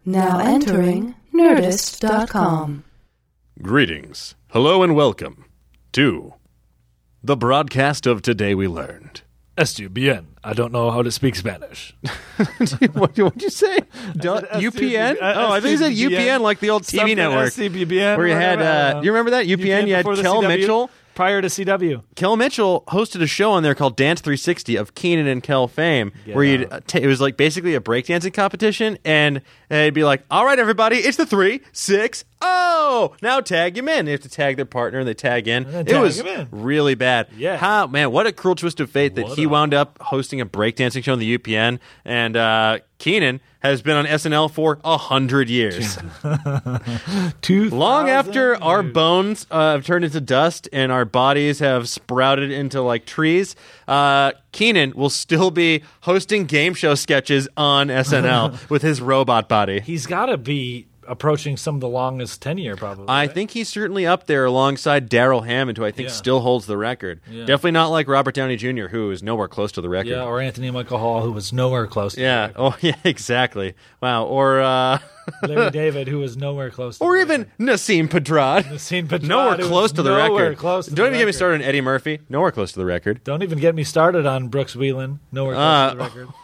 Now entering Nerdist.com. Greetings, hello and welcome to the broadcast of Today We Learned. Estoy bien. I don't know how to speak Spanish. What did you say? UPN? Oh, I think you said UPN like the old TV network. Where you had, do you remember that? UPN, you had Kel Mitchell. Prior to CW. Kel Mitchell hosted a show on there called Dance 360 of Keenan and Kel fame, where it was like basically a breakdancing competition, and it'd be like, all right, everybody, it's the 3, 6, oh! Now tag him in. They have to tag their partner, and they tag in. It was really bad. Yeah. Man, what a cruel twist of fate that he wound up hosting a breakdancing show on the UPN, and Keenan has been on SNL for 100 years. Long after our bones have turned into dust and our bodies have sprouted into like trees, Keenan will still be hosting game show sketches on SNL with his robot body. He's got to be approaching some of the longest tenure, probably. I think he's certainly up there alongside Daryl Hammond, who I think still holds the record. Yeah. Definitely not like Robert Downey Jr., who is nowhere close to the record. Yeah, or Anthony Michael Hall, who was nowhere close to the record. Oh, yeah, exactly. Wow, or... Larry David, who was nowhere close to or even Nassim Pedrad. Nassim Pedrad. Nowhere close to the record. Don't even get me record. started on Eddie Murphy. Nowhere close to the record. Don't even get me started on Brooks Wheelan. Nowhere close to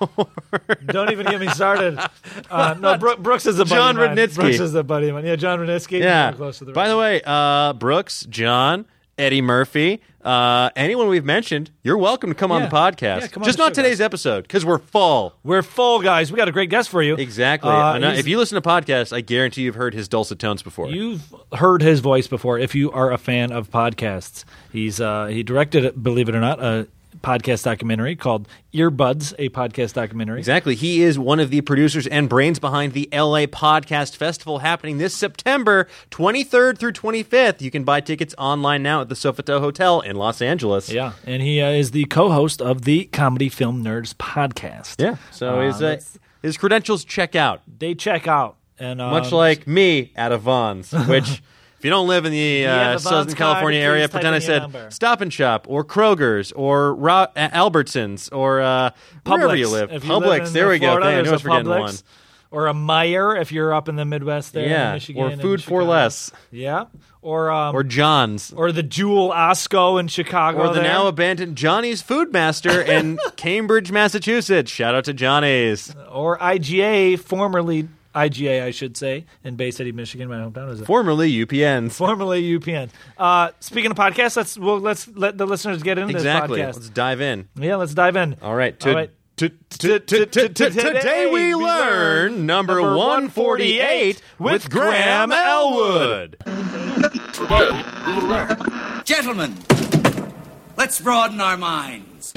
the record. Don't even get me started. Brooks is a buddy John of mine. Rudnitsky. Brooks is a buddy of mine. Yeah, John Rudnitsky. Yeah. Nowhere close to the record. By the way, Brooks, John, Eddie Murphy, anyone we've mentioned, you're welcome to come on the podcast. Yeah, come on Just the not show, today's episode, because we're full. We're full, guys. We got a great guest for you. Exactly. If you listen to podcasts, I guarantee you've heard his dulcet tones before. You've heard his voice before if you are a fan of podcasts. He directed, believe it or not, a podcast documentary called Earbuds, a podcast documentary. Exactly. He is one of the producers and brains behind the LA Podcast Festival happening this September 23rd through 25th. You can buy tickets online now at the Sofitel Hotel in Los Angeles. Yeah, and he is the co-host of the Comedy Film Nerds podcast. Yeah, so his credentials check out. They check out. And much like me at a Vons, which... If you don't live in the Southern California area, pretend I said Stop and Shop or Kroger's or Albertsons or wherever you live. Publix, there we go. I was forgetting one. Or a Meijer if you're up in the Midwest there in Michigan. Or Food for Less. Yeah. Or John's. Or the Jewel Osco in Chicago. Or the now abandoned Johnny's Food Master in Cambridge, Massachusetts. Shout out to Johnny's. Or IGA, formerly IGA, I should say, in Bay City, Michigan, my hometown. Is it? Formerly UPN. Formerly UPN. Speaking of podcasts, let's let the listeners get into this podcast. Let's dive in. Yeah, let's dive in. All right. Today we learn number 148 with Graham Elwood. Today we learn. Gentlemen, let's broaden our minds.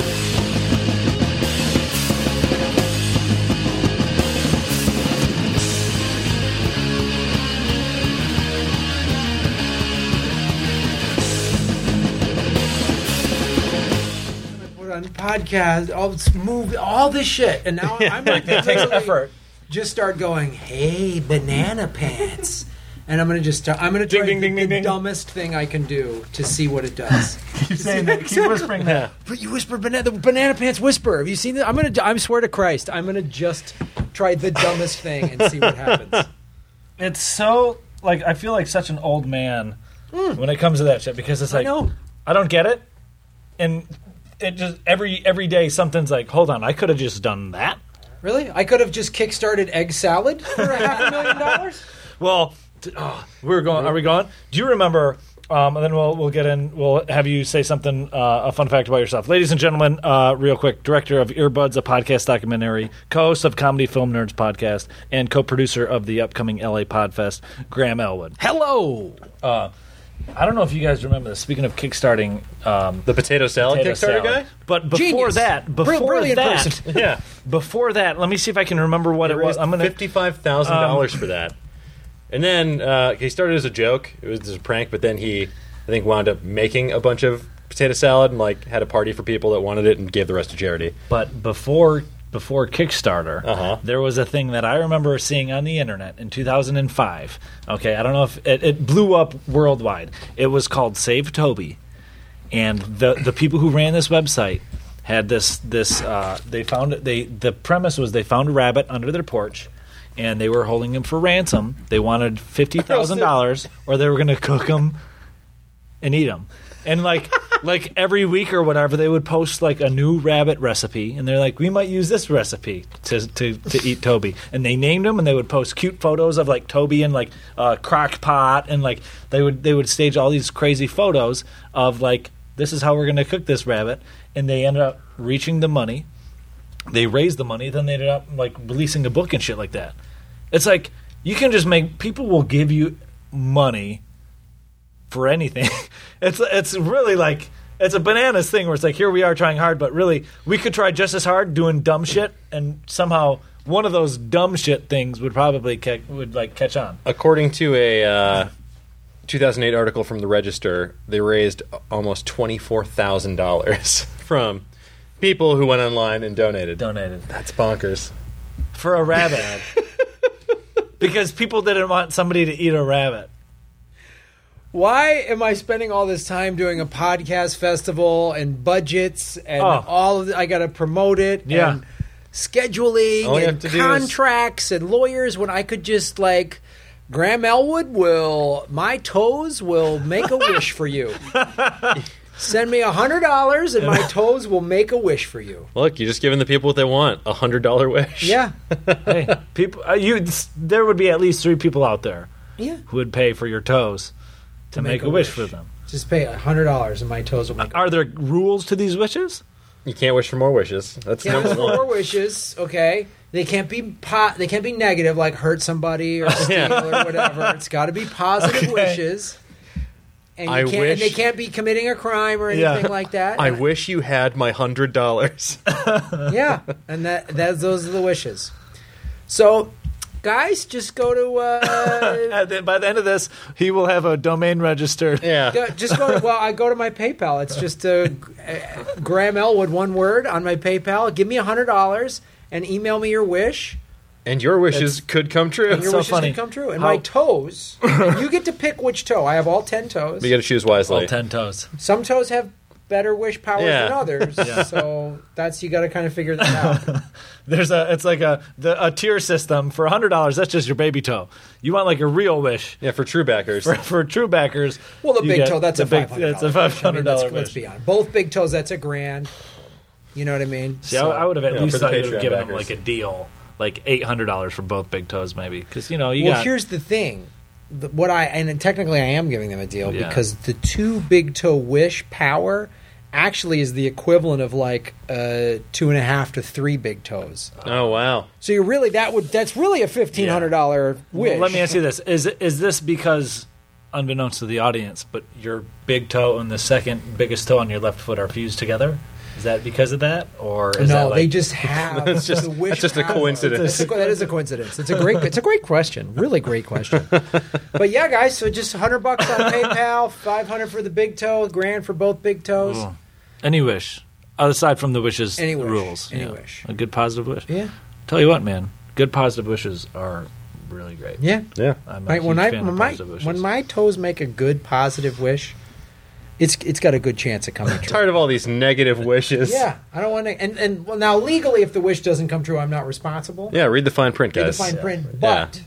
On podcast, all this shit, and now I'm like, it takes effort. Just start going, hey, banana pants, and I'm gonna try the dumbest thing I can do to see what it does. Keep saying that. Keep whispering that. But you whisper the banana pants whisper. Have you seen that? I swear to Christ, I'm gonna just try the dumbest thing and see what happens. It's so like I feel like such an old man when it comes to that shit because it's like I don't get it, and. It just every day something's like, hold on, I could have just done that. Really? I could have just kickstarted egg salad for $500,000. Well, we're going. Are we going? Do you remember? And then we'll get in. We'll have you say something, a fun fact about yourself, ladies and gentlemen. Real quick, director of Earbuds, a podcast documentary, co-host of Comedy Film Nerds podcast, and co-producer of the upcoming LA Podfest, Graham Elwood. Hello. I don't know if you guys remember this. Speaking of kickstarting, the potato salad Kickstarter guy. But before that, before that, let me see if I can remember what it was. I'm gonna $55,000 for that, and then he started as a joke. It was just a prank, but then he, I think, wound up making a bunch of potato salad and like had a party for people that wanted it and gave the rest to charity. But before Kickstarter, there was a thing that I remember seeing on the internet in 2005. Okay, I don't know if it blew up worldwide. It was called Save Toby, and the people who ran this website had this. The premise was they found a rabbit under their porch, and they were holding him for ransom. They wanted $50,000, or they were going to cook him and eat him. And like every week or whatever, they would post like a new rabbit recipe, and they're like, we might use this recipe to eat Toby. And they named him, and they would post cute photos of like Toby in like a crock pot, and like they would stage all these crazy photos of like, this is how we're going to cook this rabbit. And they ended up reaching the money. They raised the money, then they ended up like releasing a book and shit like that. It's like you can just people will give you money for anything. It's really like it's a bananas thing where it's like, here we are trying hard, but really we could try just as hard doing dumb shit, and somehow one of those dumb shit things would probably catch on. According to a 2008 article from the Register, they raised almost $24,000 from people who went online and donated. That's bonkers. For a rabbit. Because people didn't want somebody to eat a rabbit. Why am I spending all this time doing a podcast festival and budgets and all of I got to promote it and scheduling and contracts and lawyers when I could just like Graham Elwood my toes will make a wish for you. Send me $100 and my toes will make a wish for you. Look, you're just giving the people what they want, $100 wish. Yeah. Hey, people, there would be at least 3 people out there who would pay for your toes to make a wish for them. Just pay $100 and my toes will make a wish. Are there rules to these wishes? You can't wish for more wishes. That's number one. More wishes, okay. They can't be They can't be negative, like hurt somebody or steal or whatever. It's got to be positive wishes. And they can't be committing a crime or anything like that. I wish you had my $100. Yeah, and those are the wishes. So, guys, just go to. By the end of this, he will have a domain registered. Yeah. Just go to. Well, I go to my PayPal. It's just Graham Elwood, one word on my PayPal. Give me $100 and email me your wish. And your wishes could come true. And your wishes could come true. And my toes, you get to pick which toe. I have all 10 toes. You got to choose wisely. All 10 toes. Some toes have better wish powers than others. So you got to kind of figure that out. It's like a tier system. For $100, that's just your baby toe. You want like a real wish. Yeah, for true backers. For true backers. Well, the big toe, that's a $500. It's a $500 wish. Let's be honest. Both big toes, that's $1,000. You know what I mean? See, I would have at least thought you would have given them like a deal. Like $800 for both big toes, maybe, because here's the thing, technically I am giving them a deal because the 2 big toe wish power actually is the equivalent of like 2.5 to 3 big toes. Oh wow! So you're really that's really a $1,500 wish. Well, let me ask you this: is this because, unbeknownst to the audience, but your big toe and the second biggest toe on your left foot are fused together? Is that because of that, or is that like... they just have that's just a coincidence. That is a coincidence. It's a great question, really great question. But yeah, guys, so just $100 on PayPal, $500 for the big toe, $1,000 for both big toes. Ooh. Any wish, aside from the wishes rules. Any wish. A good positive wish. Yeah. Tell you what, man, good positive wishes are really great. Yeah. I'm a huge fan of positive wishes. When my toes make a good positive wish. It's got a good chance of coming true. Tired of all these negative wishes. Yeah, I don't want to. And now legally, if the wish doesn't come true, I'm not responsible. Yeah, read the fine print, guys. Read the fine print. But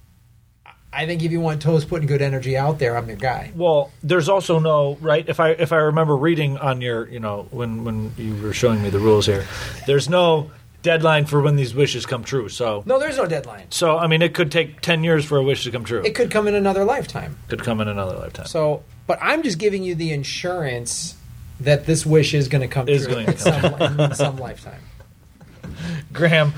I think if you want toes putting good energy out there, I'm your guy. Well, there's also no right. If I remember reading on your, when you were showing me the rules here, there's no deadline for when these wishes come true. So no, there's no deadline. So I mean, it could take 10 years for a wish to come true. It could come in another lifetime. So. But I'm just giving you the insurance that this wish is going to come true in some lifetime. Graham,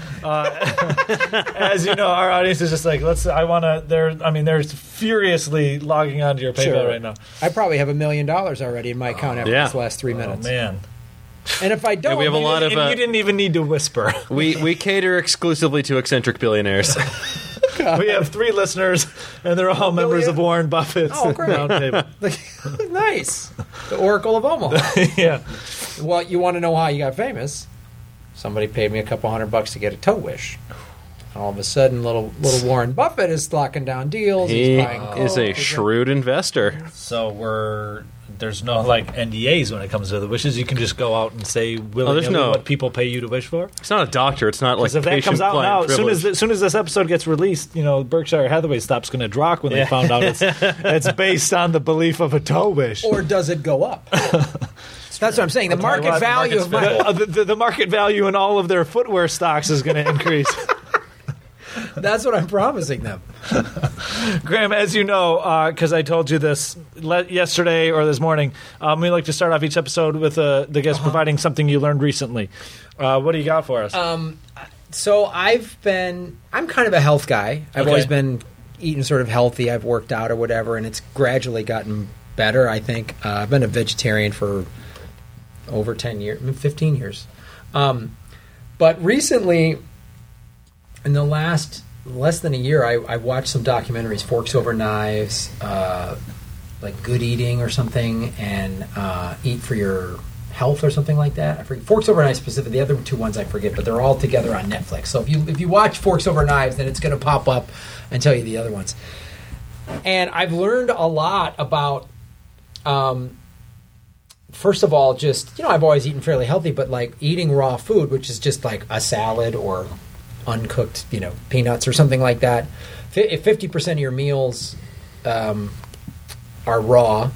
as you know, our audience is just like, they're furiously logging onto your PayPal right now. I probably have $1 million already in my account after this last 3 minutes. Oh, man. And if I don't, we have a lot of. You didn't even need to whisper. We cater exclusively to eccentric billionaires. We have 3 listeners, and they're all members of Warren Buffett's roundtable. Nice, the Oracle of Omaha. Yeah. Well, you want to know how you got famous? Somebody paid me a couple $100 to get a toe wish. All of a sudden, little Warren Buffett is locking down deals. He He's buying is a shrewd investor. So we're there's no like NDAs when it comes to the wishes. You can just go out and say willingly what people pay you to wish for. It's not a doctor. It's not like if that comes out now, as soon as this episode gets released, Berkshire Hathaway stock's going to drop when they found out it's based on the belief of a Tobish. Or does it go up? That's what I'm saying. The market value of the market value in all of their footwear stocks is going to increase. That's what I'm promising them. Graham, as you know, because I told you this yesterday or this morning, we like to start off each episode with the guest providing something you learned recently. What do you got for us? So I'm kind of a health guy. I've always been eating sort of healthy. I've worked out or whatever, and it's gradually gotten better, I think. I've been a vegetarian for over 10 years, 15 years. But recently, in the last less than a year, I watched some documentaries, Forks Over Knives, like Good Eating or something, and Eat for Your Health or something like that. I forget. Forks Over Knives specifically. The other two ones I forget, but they're all together on Netflix. So if you watch Forks Over Knives, then it's going to pop up and tell you the other ones. And I've learned a lot about, first of all, just, I've always eaten fairly healthy, but like eating raw food, which is just like a salad or uncooked, peanuts or something like that. If 50% of your meals are raw,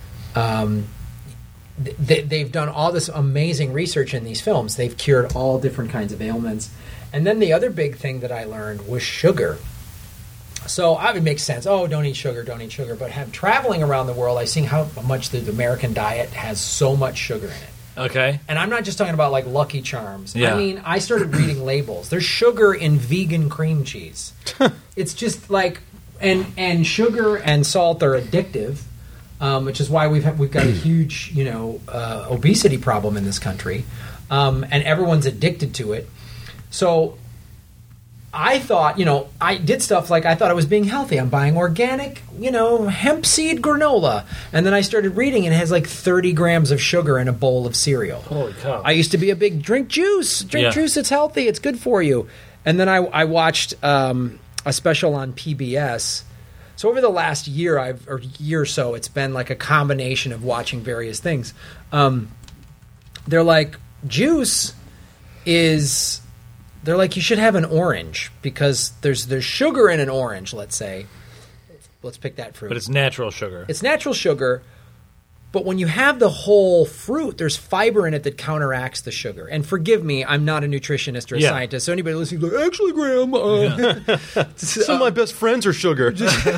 they've done all this amazing research in these films. They've cured all different kinds of ailments. And then the other big thing that I learned was sugar. So it makes sense. Oh, don't eat sugar. But traveling around the world, I've seen how much the American diet has so much sugar in it. Okay. And I'm not just talking about like Lucky Charms. Yeah. I mean, I started reading labels. There's sugar in vegan cream cheese. It's just like, and sugar and salt are addictive, which is why we've got a huge, obesity problem in this country, and everyone's addicted to it. So I thought, I did stuff like I thought I was being healthy. I'm buying organic, hemp seed granola. And then I started reading and it has like 30 grams of sugar in a bowl of cereal. Holy cow. I used to be a big drink juice. Juice, it's healthy. It's good for you. And then I watched a special on PBS. So over the last year or so, it's been like a combination of watching various things. They're like, juice is... They're like, you should have an orange because there's sugar in an orange, let's say. Let's pick that fruit. But it's natural sugar. It's natural sugar. But when you have the whole fruit, there's fiber in it that counteracts the sugar. And forgive me, I'm not a nutritionist or a scientist. So anybody listening is like, actually, Graham. Some of my best friends are sugar.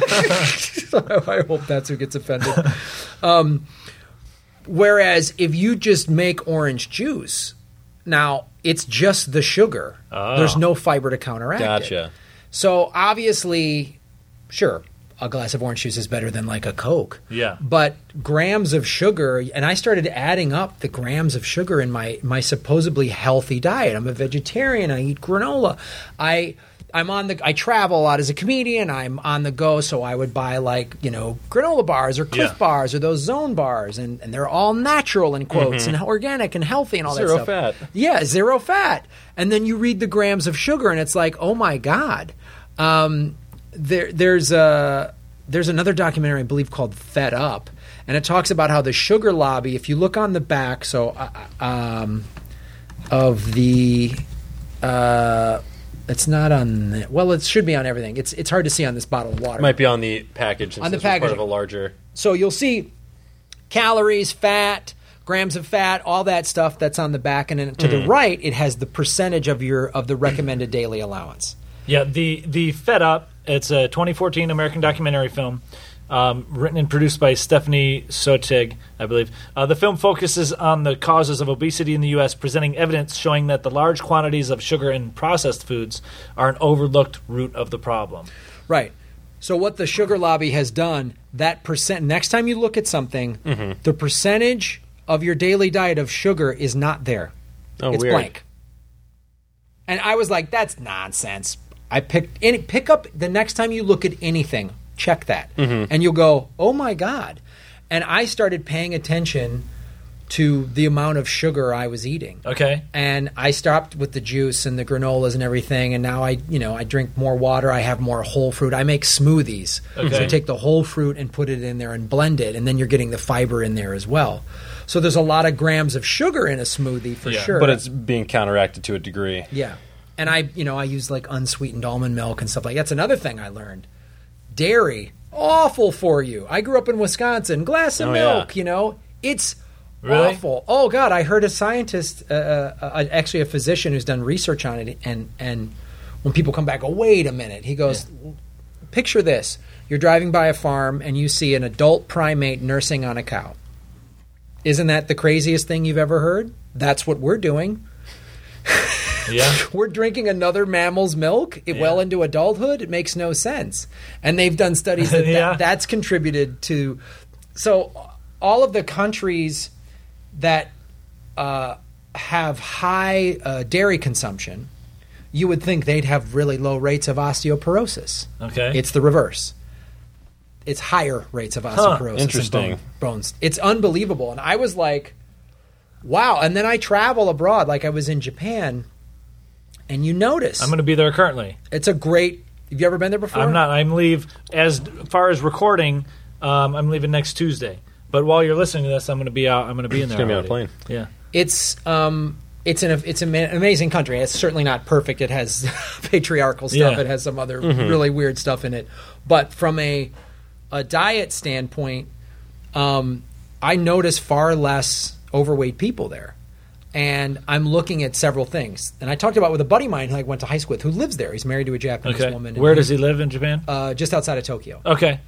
I hope that's who gets offended. Whereas if you just make orange juice, now it's just the sugar. Oh. There's no fiber to counteract it. So obviously, sure, a glass of orange juice is better than like a Coke. Yeah. But grams of sugar, and I started adding up the grams of sugar in my supposedly healthy diet. I'm a vegetarian. I eat granola. I travel a lot as a comedian. I'm on the go, so I would buy like, granola bars or Cliff bars or those Zone bars, and they're all natural in quotes and organic and healthy and all that stuff. Zero fat. Yeah, zero fat. And then you read the grams of sugar, and it's like, oh my God. There's another documentary I believe called Fed Up, and it talks about how the sugar lobby, if you look on the back, of the. It's not on well, it should be on everything. It's hard to see on this bottle of water. It might be on the package. On the package. Part of a larger. So you'll see calories, fat, grams of fat, all that stuff that's on the back, and then to the right, it has the percentage of the recommended daily allowance. Yeah, the Fed Up. It's a 2014 American documentary film. Written and produced by Stephanie Sotig, I believe. The film focuses on the causes of obesity in the U.S., presenting evidence showing that the large quantities of sugar in processed foods are an overlooked root of the problem. Right. So what the sugar lobby has done, that percent, next time you look at something, the percentage of your daily diet of sugar is not there. Oh, it's weird. Blank. And I was like, that's nonsense. Pick up the next time you look at anything. Check that. And you'll go, oh, my God. And I started paying attention to the amount of sugar I was eating. Okay. And I stopped with the juice and the granolas and everything, and now I drink more water. I have more whole fruit. I make smoothies. Okay. So I take the whole fruit and put it in there and blend it, and then you're getting the fiber in there as well. So there's a lot of grams of sugar in a smoothie for sure. But it's being counteracted to a degree. Yeah. And I use like unsweetened almond milk and stuff like that. That's another thing I learned. Dairy, awful for you. I grew up in Wisconsin. Glass of milk, it's really awful. Oh, God, I heard a scientist, actually a physician who's done research on it, and when people come back, wait a minute. He goes, picture this. You're driving by a farm, and you see an adult primate nursing on a cow. Isn't that the craziest thing you've ever heard? That's what we're doing. Yeah. We're drinking another mammal's milk well into adulthood. It makes no sense. And they've done studies that that's contributed to. So all of the countries that have high dairy consumption, you would think they'd have really low rates of osteoporosis. Okay. It's the reverse. It's higher rates of osteoporosis. Interesting. Bones. It's unbelievable. And I was like, wow. And then I travel abroad, like I was in Japan, and you notice. I'm going to be there currently. It's a great. Have you ever been there before? I'm not. I'm leave as far as recording. I'm leaving next Tuesday. But while you're listening to this, I'm going to be out. I'm going to be in there. Going to be on a plane. Yeah. It's an amazing country. It's certainly not perfect. It has patriarchal stuff. Yeah. It has some other really weird stuff in it. But from a diet standpoint, I notice far less overweight people there. And I'm looking at several things. And I talked about with a buddy of mine who I went to high school with who lives there. He's married to a Japanese woman. Where does he live in Japan? Just outside of Tokyo. Okay.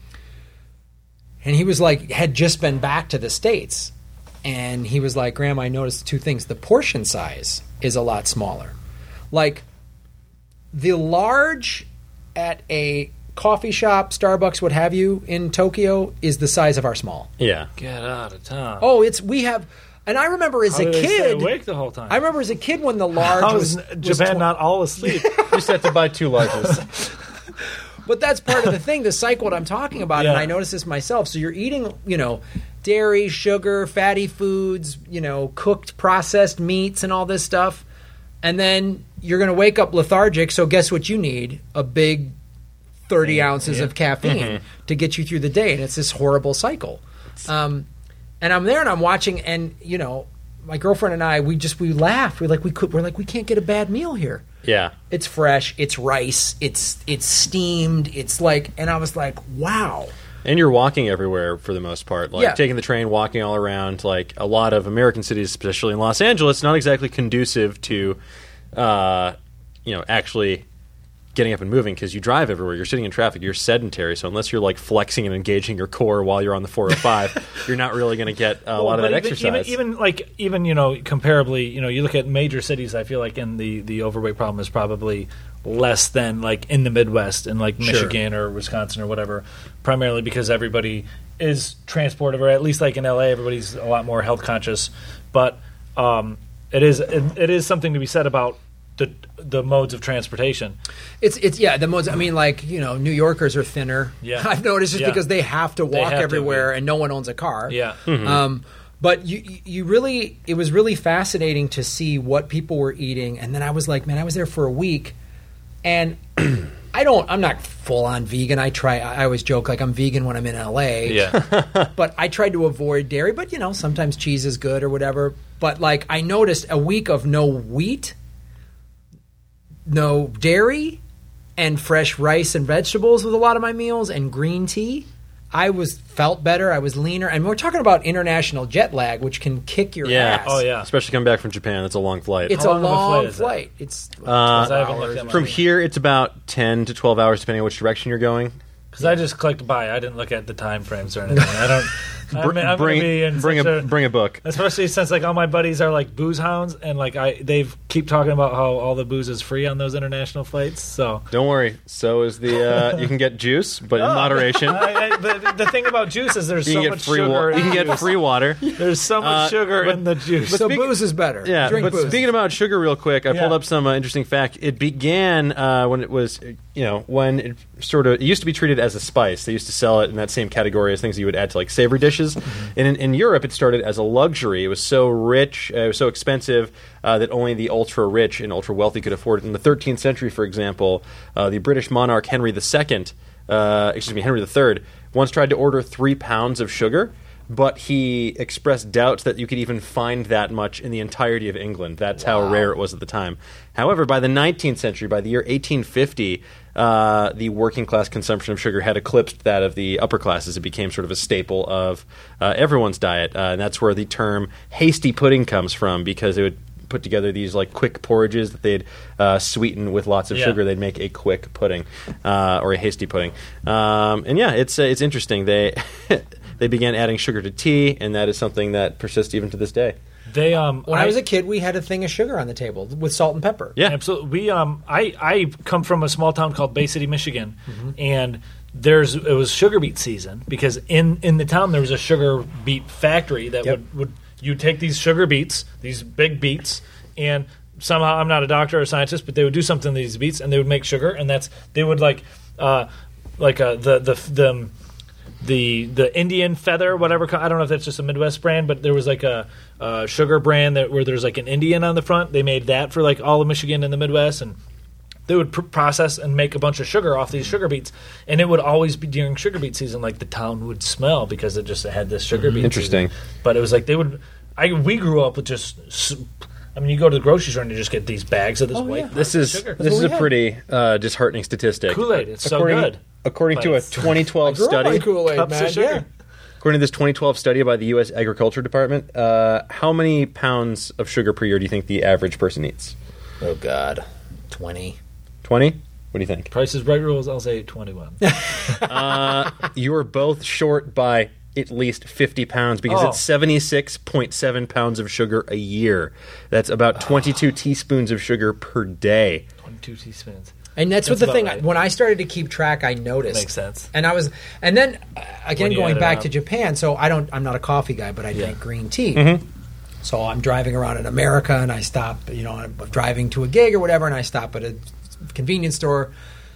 And he was like, had just been back to the States. And he was like, Graham, I noticed two things. The portion size is a lot smaller. Like, the large at a coffee shop, Starbucks, what have you, in Tokyo is the size of our small. Yeah. Get out of town. Oh, we have... And I remember as a How did they stay kid... awake the whole time? I remember as a kid when the large How was... is Japan not all asleep? You just have to buy 2 larges. But that's part of the thing, the cycle that I'm talking about, and I noticed this myself. So you're eating, dairy, sugar, fatty foods, cooked, processed meats and all this stuff. And then you're going to wake up lethargic, so guess what you need? A big 30 ounces of caffeine to get you through the day. And it's this horrible cycle. And I'm there and I'm watching, and, my girlfriend and I, we laughed. We're like, we can't get a bad meal here. Yeah. It's fresh. It's rice. It's steamed. It's like, and I was like, wow. And you're walking everywhere for the most part, like taking the train, walking all around. Like a lot of American cities, especially in Los Angeles, not exactly conducive to, actually getting up and moving because you drive everywhere. You're sitting in traffic. You're sedentary. So unless you're like flexing and engaging your core while you're on the 405, you're not really going to get a lot of that exercise. Even comparably, you look at major cities. I feel like in the overweight problem is probably less than like in the Midwest in like Michigan or Wisconsin or whatever. Primarily because everybody is transportive, or at least like in LA, everybody's a lot more health conscious. But it is something to be said about the modes of transportation. It's the modes. I mean, like, New Yorkers are thinner. Yeah. I've noticed just because they have to walk everywhere and no one owns a car. Yeah. But it was really fascinating to see what people were eating. And then I was like, man, I was there for a week, and I'm not full on vegan. I always joke like I'm vegan when I'm in LA. Yeah. But I tried to avoid dairy, but sometimes cheese is good or whatever. But like I noticed a week of no wheat, no dairy, and fresh rice and vegetables with a lot of my meals, and green tea. I felt better. I was leaner. And we're talking about international jet lag, which can kick your ass. Oh, yeah. Especially coming back from Japan. It's a long flight. It's a long flight. It's from here, it's about 10 to 12 hours, depending on which direction you're going. Because I just clicked buy. I didn't look at the time frames or anything. I don't. Bring a book. Especially since like all my buddies are like booze hounds, and like they've keep talking about how all the booze is free on those international flights. So don't worry. So is the you can get juice, but in moderation. The thing about juice is there's so much sugar. You can get free water. There's so much sugar in the juice. So booze is better. Yeah, Drink booze. Speaking about sugar, real quick, I pulled up some interesting fact. It began when it was, when it it used to be treated as a spice. They used to sell it in that same category as things you would add to like savory dishes. And in Europe, it started as a luxury. It was so rich, it was so expensive that only the ultra rich and ultra wealthy could afford it. In the 13th century, for example, the British monarch Henry III, once tried to order 3 pounds of sugar. But he expressed doubts that you could even find that much in the entirety of England. That's how rare it was at the time. However, by the 19th century, by the year 1850, the working class consumption of sugar had eclipsed that of the upper classes. It became sort of a staple of everyone's diet. And that's where the term hasty pudding comes from, because it would put together these like quick porridges that they'd sweeten with lots of sugar. They'd make a quick pudding or a hasty pudding. It's interesting. They began adding sugar to tea, and that is something that persists even to this day. When I was a kid, we had a thing of sugar on the table with salt and pepper. Yeah, absolutely. I come from a small town called Bay City, Michigan, and it was sugar beet season because in the town there was a sugar beet factory that would you take these sugar beets, these big beets, and somehow I'm not a doctor or a scientist, but they would do something to these beets and they would make sugar, and they would the Indian feather, whatever. I don't know if that's just a Midwest brand, but there was like a sugar brand where there's like an Indian on the front. They made that for like all of Michigan and the Midwest, and they would process and make a bunch of sugar off these sugar beets. And it would always be during sugar beet season, like the town would smell because it just had this sugar beet. Interesting. Season. But it was like we grew up with just. I mean, you go to the grocery store and you just get these bags of this white sugar. This is a pretty disheartening statistic. Kool-Aid, it's so good. According to a 2012 study, Kool-Aid, man. Yeah. According to this 2012 study by the U.S. Agriculture Department, how many pounds of sugar per year do you think the average person eats? Oh, God. 20. 20? What do you think? Price is Right rules, I'll say 21. You are both short by at least 50 pounds because it's 76.7 pounds of sugar a year. That's about 22 teaspoons of sugar per day. 22 teaspoons. And that's what the thing. Right. When I started to keep track, I noticed. Makes sense. And then again going back to Japan. So I'm not a coffee guy, but I drink green tea. Mm-hmm. So I'm driving around in America, and I stop. I'm driving to a gig or whatever, and I stop at a convenience store,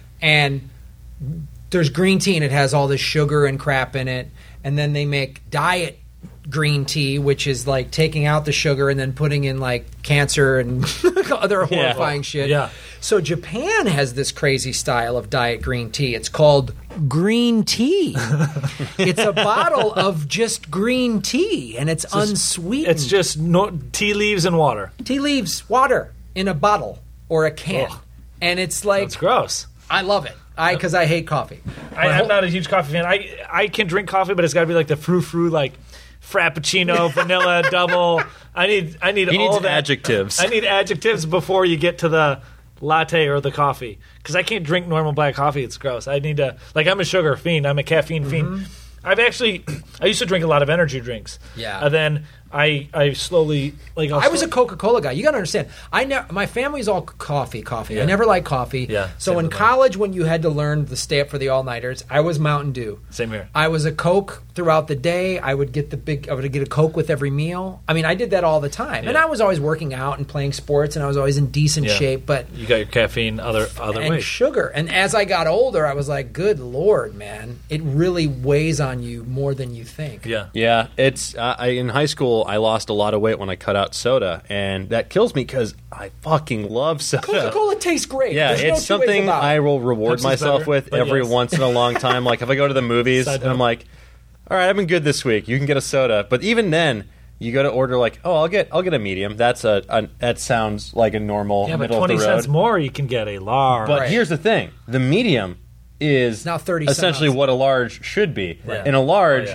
and there's green tea, and it has all this sugar and crap in it. And then they make diet green tea, which is like taking out the sugar and then putting in like cancer and other horrifying shit. Yeah. So Japan has this crazy style of diet green tea. It's called green tea. It's a bottle of just green tea, and it's unsweetened. It's just tea leaves and water. Tea leaves, water in a bottle or a can. Ugh. And it's like... That's gross. I love it. Because I hate coffee. I'm not a huge coffee fan. I can drink coffee, but it's got to be like the frou-frou, like frappuccino, vanilla, double. I need all that. Adjectives. I need adjectives before you get to the latte or the coffee, because I can't drink normal black coffee. It's gross. I need to, like, I'm a sugar fiend. I'm a caffeine fiend. I used to drink a lot of energy drinks. Yeah. And then I slowly, like, I was a Coca-Cola guy. You got to understand. My family's all coffee. Yeah. I never liked coffee. Yeah. So in college, when you had to learn to stay up for the all-nighters, I was Mountain Dew. Same here. I was a Coke throughout the day. I would get a Coke with every meal. I mean, I did that all the time. Yeah. And I was always working out and playing sports, and I was always in decent shape. But you got your caffeine other and ways. Sugar. And as I got older, I was like, good Lord, man. It really weighs on you more than you think. Yeah. Yeah. It's in high school, I lost a lot of weight when I cut out soda, and that kills me because I fucking love soda. Coca-Cola tastes great. Yeah, it's something I will reward myself with every once in a long time. Like if I go to the movies and I'm like, all right, I've been good this week. You can get a soda, but even then, you go to order like, oh, I'll get a medium. That sounds like a normal middle of the road. 20 cents more, you can get a large. But here's the thing: the medium is now 30 essentially what a large should be, and a large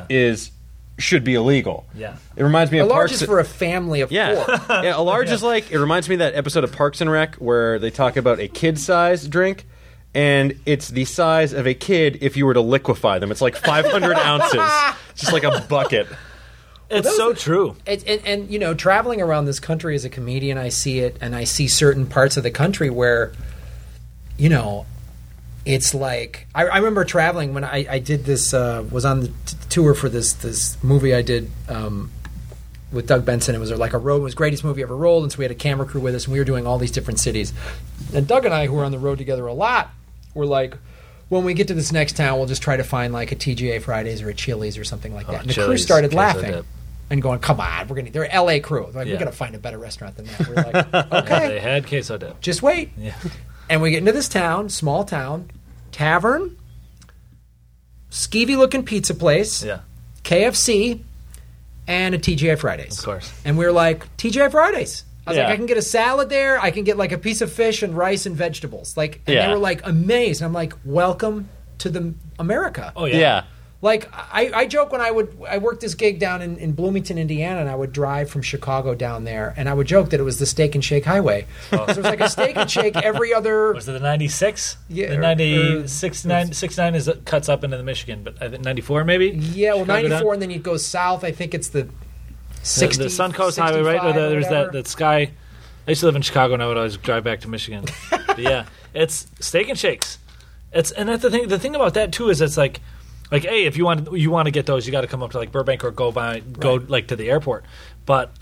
should be illegal. Yeah. It reminds me of a large Parks is for a family of 4. Yeah, a large is like, it reminds me of that episode of Parks and Rec where they talk about a kid-sized drink, and it's the size of a kid if you were to liquefy them. It's like 500 ounces. Just like a bucket. It's so true. And, you know, traveling around this country as a comedian, I see it, and I see certain parts of the country where, you know, it's like I remember traveling when I did this, was on the tour for this movie I did with Doug Benson. It was like a road. It was the greatest movie ever rolled, and so we had a camera crew with us, and we were doing all these different cities. And Doug and I, who were on the road together a lot, were like, when we get to this next town, we'll just try to find like a TGA Fridays or a Chili's or something like that. And the crew started laughing and going, "Come on, they're an LA crew. Like, we're gonna find a better restaurant than that." We're like, "Okay, they had queso dip. Just wait." Yeah. And we get into this town, small town, tavern, skeevy looking pizza place, KFC, and a TGI Fridays. Of course. And we were like, TGI Fridays. I was like, I can get a salad there. I can get like a piece of fish and rice and vegetables. Like, and they were like amazed. And I'm like, welcome to the America. Oh yeah. Like I joke when I worked this gig down in Bloomington, Indiana, and I would drive from Chicago down there, and I would joke that it was the Steak and Shake Highway. So there was like a Steak and Shake every other. Was it the 96? Yeah, the 96, 69 is cuts up into the Michigan, but I think 94 maybe. Yeah, well, Chicago 94, down? And then you go south. I think it's the 60. The Suncoast Highway, right? Where there's that sky. I used to live in Chicago, and I would always drive back to Michigan. But yeah, it's Steak and Shakes. And that's the thing. The thing about that too is it's like, hey, if you want to get those, you got to come up to like Burbank or go like to the airport. But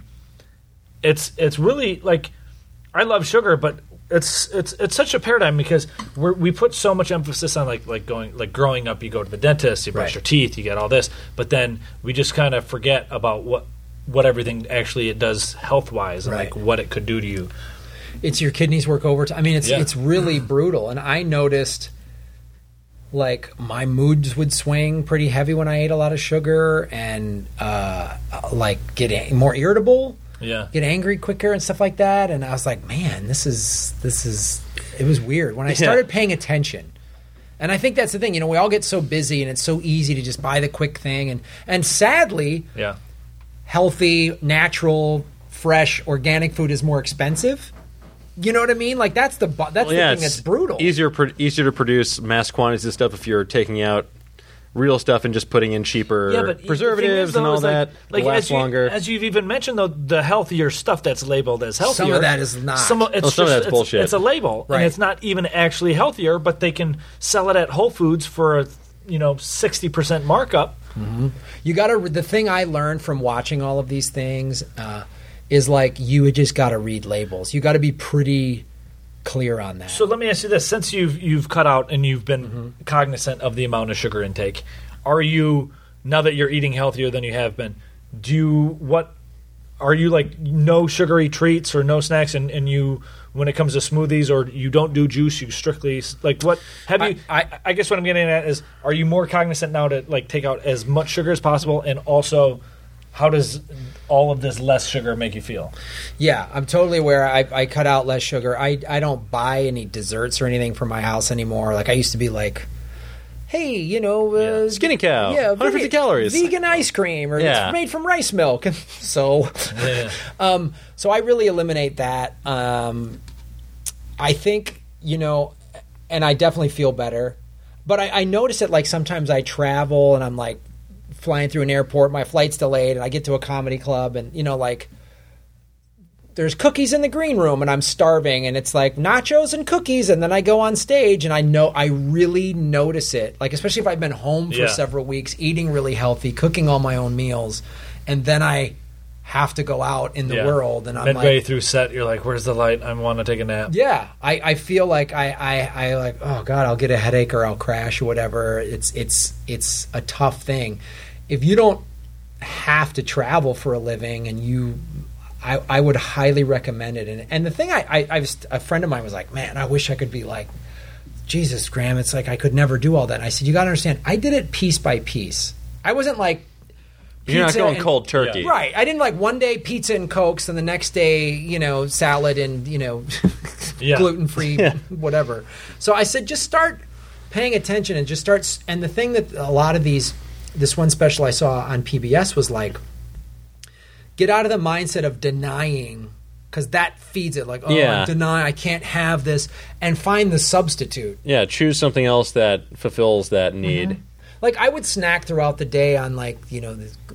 it's really like, I love sugar, but it's such a paradigm because we put so much emphasis on like growing up, you go to the dentist, you brush your teeth, you get all this, but then we just kind of forget about what everything actually it does health wise and like what it could do to you. It's your kidneys work overtime. I mean, it's really brutal, and I noticed. Like, my moods would swing pretty heavy when I ate a lot of sugar and, like, get more irritable, get angry quicker and stuff like that. And I was like, man, this is it was weird. When I started paying attention, and I think that's the thing, you know, we all get so busy and it's so easy to just buy the quick thing. And sadly, healthy, natural, fresh, organic food is more expensive. You know what I mean? Like that's the thing that's brutal. Easier to produce mass quantities of stuff if you're taking out real stuff and just putting in cheaper preservatives and all that. Like lasts longer. As you've even mentioned, though, the healthier stuff that's labeled as healthier. Some of that is not. Some of that's bullshit. It's a label, and it's not even actually healthier. But they can sell it at Whole Foods for a 60% markup. Mm-hmm. You got to. The thing I learned from watching all of these things. Is like you just got to read labels. You got to be pretty clear on that. So let me ask you this: since you've cut out and you've been cognizant of the amount of sugar intake, are you now that you're eating healthier than you have been? Are you like no sugary treats or no snacks? And you when it comes to smoothies or you don't do juice, you strictly like what have you? I guess what I'm getting at is, are you more cognizant now to like take out as much sugar as possible, and also how does all of this less sugar make you feel? Yeah, I'm totally aware. I cut out less sugar. I don't buy any desserts or anything from my house anymore. Like I used to be like, hey, Skinny Cow, 150 calories, vegan ice cream, or it's made from rice milk. So, so I really eliminate that. I think and I definitely feel better. But I notice it like sometimes I travel and I'm like flying through an airport, my flight's delayed, and I get to a comedy club, and like there's cookies in the green room, and I'm starving, and it's like nachos and cookies, and then I go on stage, and I really notice it, like especially if I've been home for several weeks, eating really healthy, cooking all my own meals, and then I have to go out in the world, and I'm midway through set, you're like, "Where's the light? I want to take a nap." Yeah, I feel like I like, oh God, I'll get a headache or I'll crash or whatever. It's a tough thing. If you don't have to travel for a living, and I would highly recommend it. And the thing a friend of mine was like, man, I wish I could be like, Jesus, Graham, it's like I could never do all that. And I said, you got to understand, I did it piece by piece. I wasn't like, you're not going cold turkey. Yeah. Right. I didn't like one day pizza and Cokes and the next day, salad and, gluten-free, whatever. So I said, just start paying attention and just start. And the thing that a lot of this one special I saw on PBS was like, get out of the mindset of denying, because that feeds it. Like, I'm denying, I can't have this, and find the substitute. Yeah, choose something else that fulfills that need. Mm-hmm. Like, I would snack throughout the day on, like, the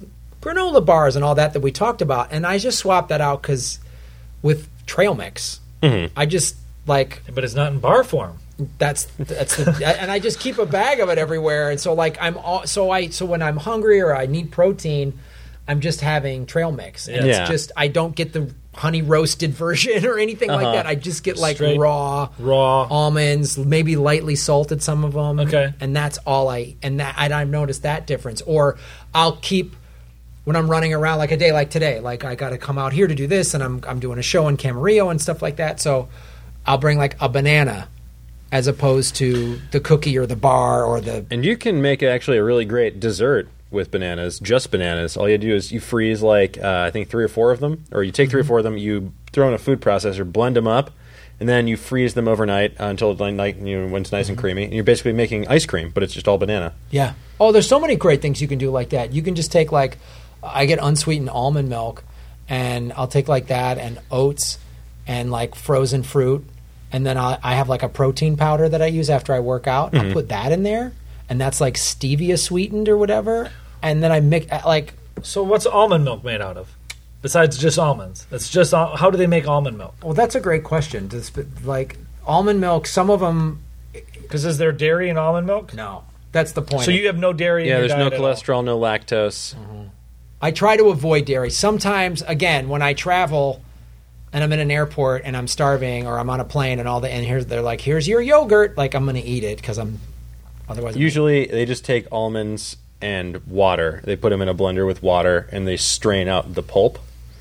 granola bars and all that we talked about, and I just swapped that out because with trail mix, I just like. But it's not in bar form. That's and I just keep a bag of it everywhere, and so like so when I'm hungry or I need protein, I'm just having trail mix, and it's just I don't get the honey roasted version or anything like that. I just get like straight raw almonds, maybe lightly salted some of them. Okay, and that's all I've noticed that difference. Or I'll keep when I'm running around like a day like today, like I got to come out here to do this, and I'm doing a show in Camarillo and stuff like that. So I'll bring like a banana as opposed to the cookie or the bar or the. And you can make actually a really great dessert with bananas, just bananas. All you do is you freeze like I think 3 or 4 of them, or you take 3 or 4 of them, you throw in a food processor, blend them up, and then you freeze them overnight until when it's nice and creamy. And you're basically making ice cream, but it's just all banana. Yeah. Oh, there's so many great things you can do like that. You can just take like I get unsweetened almond milk, and I'll take like that and oats and like frozen fruit, and then I have like a protein powder that I use after I work out. I'll put that in there, and that's like stevia sweetened or whatever. And then I mix like. So what's almond milk made out of? Besides just almonds, it's just how do they make almond milk? Well, that's a great question. Like almond milk, some of them. Because is there dairy in almond milk? No, that's the point. So you have no dairy. Yeah, in your there's no diet cholesterol, no lactose. I try to avoid dairy. Sometimes, again, when I travel and I'm in an airport and I'm starving, or I'm on a plane and they're like, "Here's your yogurt." Like I'm going to eat it because otherwise. Usually, they just take almonds and water. They put them in a blender with water, and they strain out the pulp.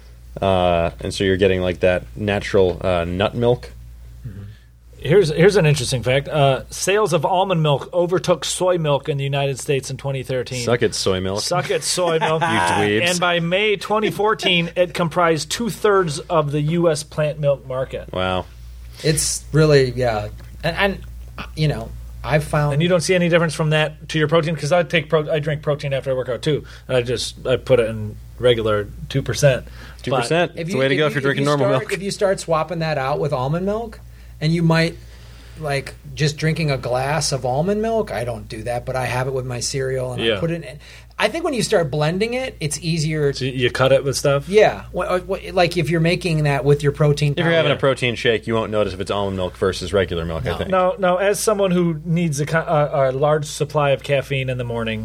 And so you're getting like that natural nut milk. Here's an interesting fact. Sales of almond milk overtook soy milk in the United States in 2013. Suck it, soy milk. Suck it, soy milk. You dweebs. And by May 2014, it comprised 2/3 of the U.S. plant milk market. Wow. It's really, and I've found. And you don't see any difference from that to your protein? Because I drink protein after I work out too. I put it in regular 2%. 2%. It's the way to go if you're drinking normal milk. If you start swapping that out with almond milk, and you might like just drinking a glass of almond milk. I don't do that, but I have it with my cereal, and I put it in. I think when you start blending it, it's easier. So you cut it with stuff? Yeah. Like if you're making that with your protein powder. If you're having a protein shake, you won't notice if it's almond milk versus regular milk, I think. Now, as someone who needs a large supply of caffeine in the morning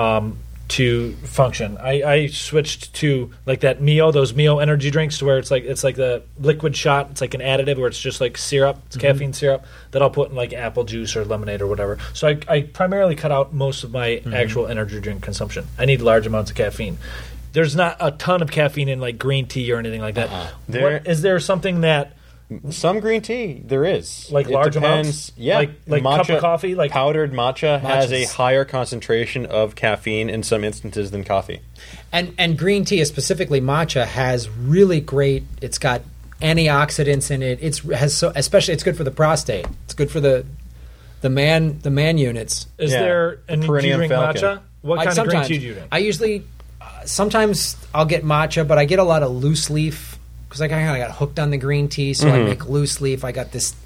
to function, I switched to like those Mio energy drinks, to where it's like the liquid shot. It's like an additive where it's just like syrup. It's caffeine syrup that I'll put in like apple juice or lemonade or whatever. So I primarily cut out most of my actual energy drink consumption. I need large amounts of caffeine. There's not a ton of caffeine in like green tea or anything like that. Is there something that... Some green tea, there is. Like large amounts? Yeah. Like matcha, cup of coffee? Like powdered matcha has a higher concentration of caffeine in some instances than coffee. And green tea, specifically matcha, has really great... It's got antioxidants in it. Especially it's good for the prostate. It's good for the man units. Is there... And do you drink matcha? What kind of green tea do you drink? I usually... sometimes I'll get matcha, but I get a lot of loose leaf... Because I kind of got hooked on the green tea, so I make loose leaf. I got this,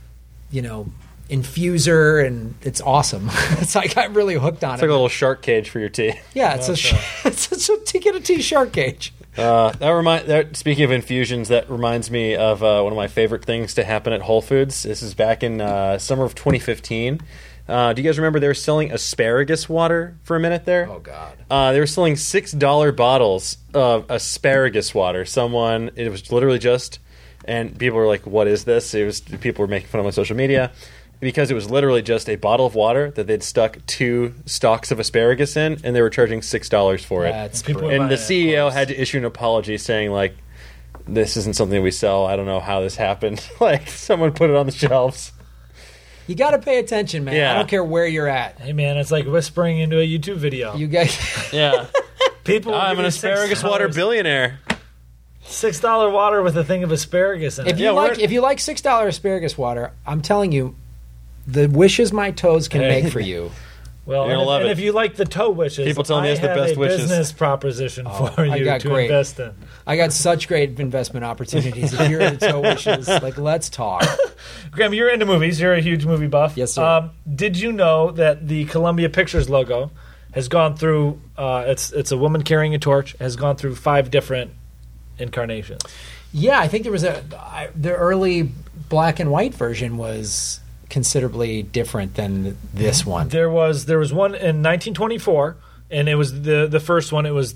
infuser, and it's awesome. So I got really hooked on it. It's like a little shark cage for your tea. Yeah, it's a get a tea shark cage. Speaking of infusions, that reminds me of one of my favorite things to happen at Whole Foods. This is back in summer of 2015. Do you guys remember they were selling asparagus water for a minute there? Oh, God. They were selling $6 bottles of asparagus water. It was literally just, and people were like, what is this? People were making fun of on social media because it was literally just a bottle of water that they'd stuck 2 stalks of asparagus in, and they were charging $6 for it. That's and the CEO had to issue an apology saying, like, this isn't something we sell. I don't know how this happened. Like, someone put it on the shelves. You got to pay attention, man. Yeah. I don't care where you're at. Hey, man, it's like whispering into a YouTube video. You guys, Yeah. People, I'm an asparagus water billionaire. $6 water with a thing of asparagus in it. if you like $6 asparagus water, I'm telling you, the wishes my toes can make for you. Well, You're gonna love it. If you like the toe wishes, People tell me it's the best I have a wishes. business proposition for you to invest in. I got such great investment opportunities. If you're into toe wishes, like, let's talk. Graham, you're into movies. You're a huge movie buff. Yes, sir. Did you know that the Columbia Pictures logo has gone through. It's a woman carrying a torch. Has gone through 5 different incarnations. Yeah, I think there was the early black and white version was considerably different than this one. There was one in 1924, and it was the first one. It was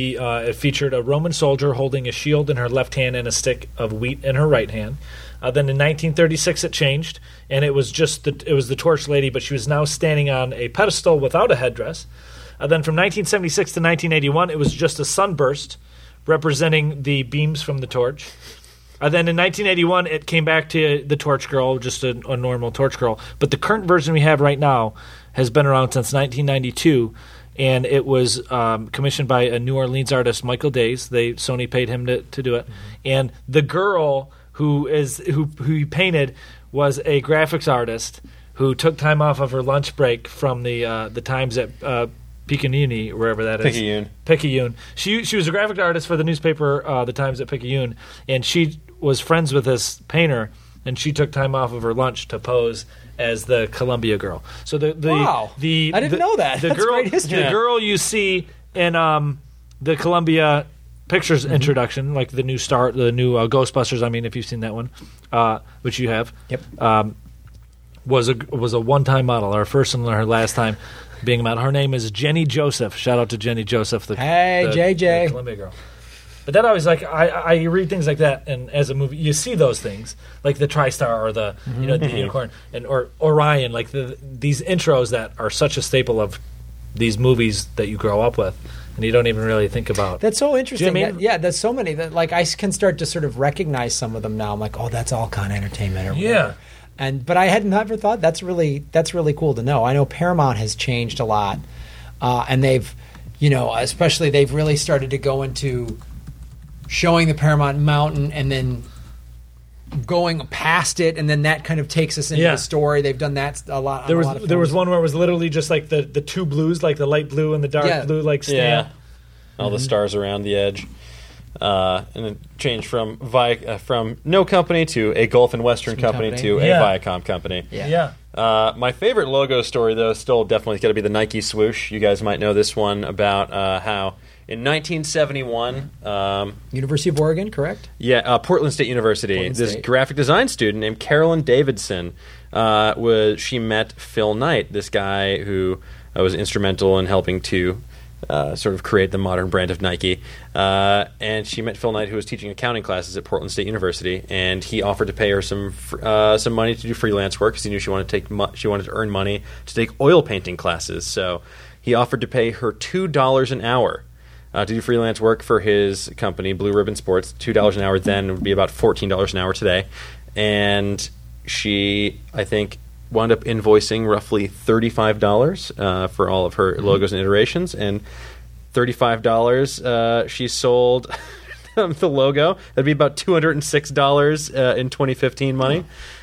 it featured a Roman soldier holding a shield in her left hand and a stick of wheat in her right hand. Then in 1936 it changed, and it was the torch lady, but she was now standing on a pedestal without a headdress. Then from 1976 to 1981 it was just a sunburst representing the beams from the torch. Then in 1981 it came back to the torch girl, just a normal torch girl. But the current version we have right now has been around since 1992, and it was commissioned by a New Orleans artist, Michael Days. Sony paid him to do it, and the girl who he painted was a graphics artist who took time off of her lunch break from the Times at Picayune, wherever that is. Picayune. She was a graphic artist for the newspaper, the Times at Picayune, and she was friends with this painter, and she took time off of her lunch to pose as the Columbia girl. So I didn't know that. That's great history. The girl you see in the Columbia Pictures introduction, like the new Ghostbusters. I mean, if you've seen that one, which you have. Yep. Was a one-time model, our first and her last time being a model. Her name is Jenny Joseph. Shout out to Jenny Joseph, the JJ, the Columbia girl. But that always I read things like that, and as a movie, you see those things like the TriStar or the the unicorn or Orion, like these intros that are such a staple of these movies that you grow up with, and you don't even really think about. That's so interesting. Do you know what I mean? There's so many that like I can start to sort of recognize some of them now. I'm like, oh, that's all Con Entertainment or whatever. Yeah. But I had never thought that's really cool to know. I know Paramount has changed a lot, and they've, especially they've really started to go into showing the Paramount Mountain and then going past it, and then that kind of takes us into the story. They've done that a lot. There was one where it was literally just like the two blues, like the light blue and the dark blue, like stand. Yeah, all the stars around the edge. And then change from no company to a Gulf and Western company to a Viacom company. Yeah. My favorite logo story, though, still definitely got to be the Nike swoosh. You guys might know this one about how in 1971... University of Oregon, correct? Yeah, Portland State University. This graphic design student named Carolyn Davidson, she met Phil Knight, this guy who was instrumental in helping to sort of create the modern brand of Nike. And she met Phil Knight, who was teaching accounting classes at Portland State University, and he offered to pay her some money to do freelance work because he knew she wanted to earn money to take oil painting classes. So he offered to pay her $2 an hour to do freelance work for his company, Blue Ribbon Sports. $2 an hour then would be about $14 an hour today. And she, I think, wound up invoicing roughly $35 for all of her logos and iterations. And $35, she sold the logo. That'd be about $206 in 2015 money.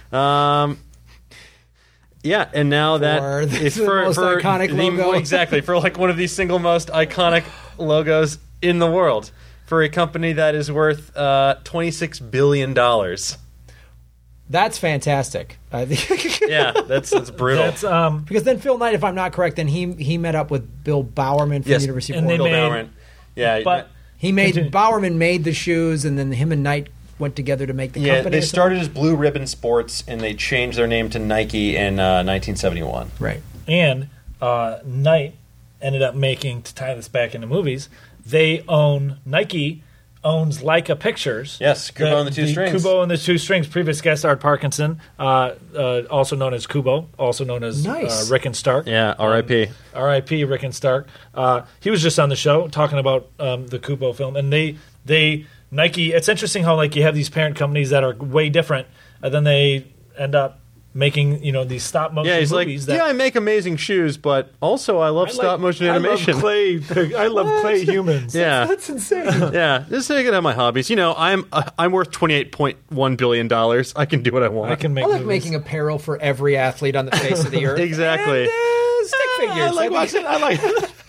Yeah, and now that is for most iconic logo. Exactly, for like one of the single most iconic logos in the world for a company that is worth $26 billion. That's fantastic. Yeah, that's brutal. Because then Phil Knight, if I'm not correct, then he met up with Bill Bowerman from the University of Oregon. But Bowerman made the shoes, and then him and Knight went together to make the company. They started as Blue Ribbon Sports, and they changed their name to Nike in 1971. Right. And Knight ended up making, to tie this back into movies, Nike owns Leica Pictures. Yes, Kubo and the Two Strings. Kubo and the Two Strings. Previous guest, Art Parkinson, also known as Kubo, also known as Rick and Stark. Yeah, R.I.P. R.I.P. Rick and Stark. He was just on the show talking about the Kubo film, and Nike. It's interesting how like you have these parent companies that are way different, and then they end up making these stop motion movies. I make amazing shoes, but also I love stop motion animation. I love clay humans. Yeah, that's insane. Yeah, just so I can have my hobbies. I'm worth $28.1 billion. I can do what I want. I can make. I like making apparel for every athlete on the face of the earth. Exactly. And, stick figures. I like watching. I like.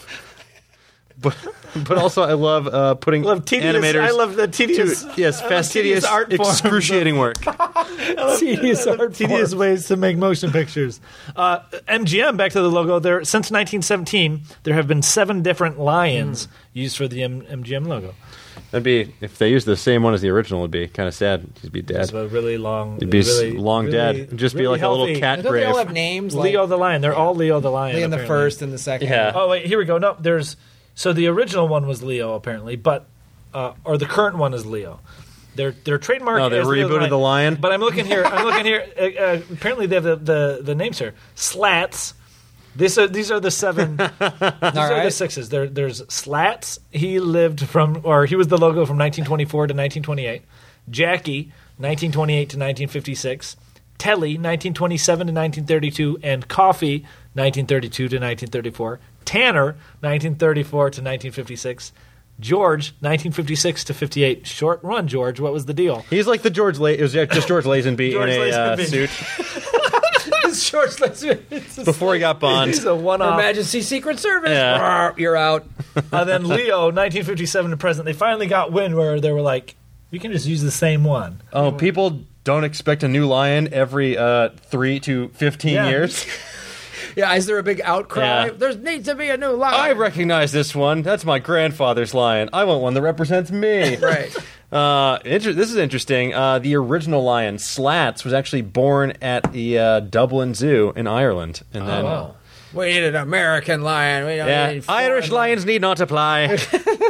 But also I love putting animators. I love the tedious. Fastidious, excruciating work. Tedious ways to make motion pictures. MGM, back to the logo. Since 1917, there have been 7 different lions used for the MGM logo. That'd be, if they used the same one as the original, it'd be kind of sad. He'd be dead. Just a really long. He'd be long dead. It'd just be like healthy. A little cat Don't grave. they all have names? Leo the lion. They're all Leo the lion. Leo the first and the second. Yeah. Oh wait, here we go. No, so the original one was Leo apparently, but or the current one is Leo. Their trademark. No, they rebooted the lion. But I'm looking here. Apparently they have the names here. Slats. These are the 7. These are the 6s. There's Slats. He was the logo from 1924 to 1928. Jackie, 1928 to 1956. Telly, 1927 to 1932, and Coffee, 1932 to 1934. Tanner, 1934 to 1956. George, 1956 to 58. Short run, George. What was the deal? He's like the George. It was just George Lazenby in a suit. George Lazenby. Before he got Bond. He's a one-off. Her Majesty Secret Service. Yeah. You're out. Then Leo, 1957 to present. They finally got wind where they were like, we can just use the same one. Oh, people don't expect a new lion every 3 to 15 years. Yeah, is there a big outcry? Yeah. There needs to be a new lion. I recognize this one. That's my grandfather's lion. I want one that represents me. Right. This is interesting. The original lion, Slats, was actually born at the Dublin Zoo in Ireland. And then, we need an American lion. We don't need Irish lions need not apply.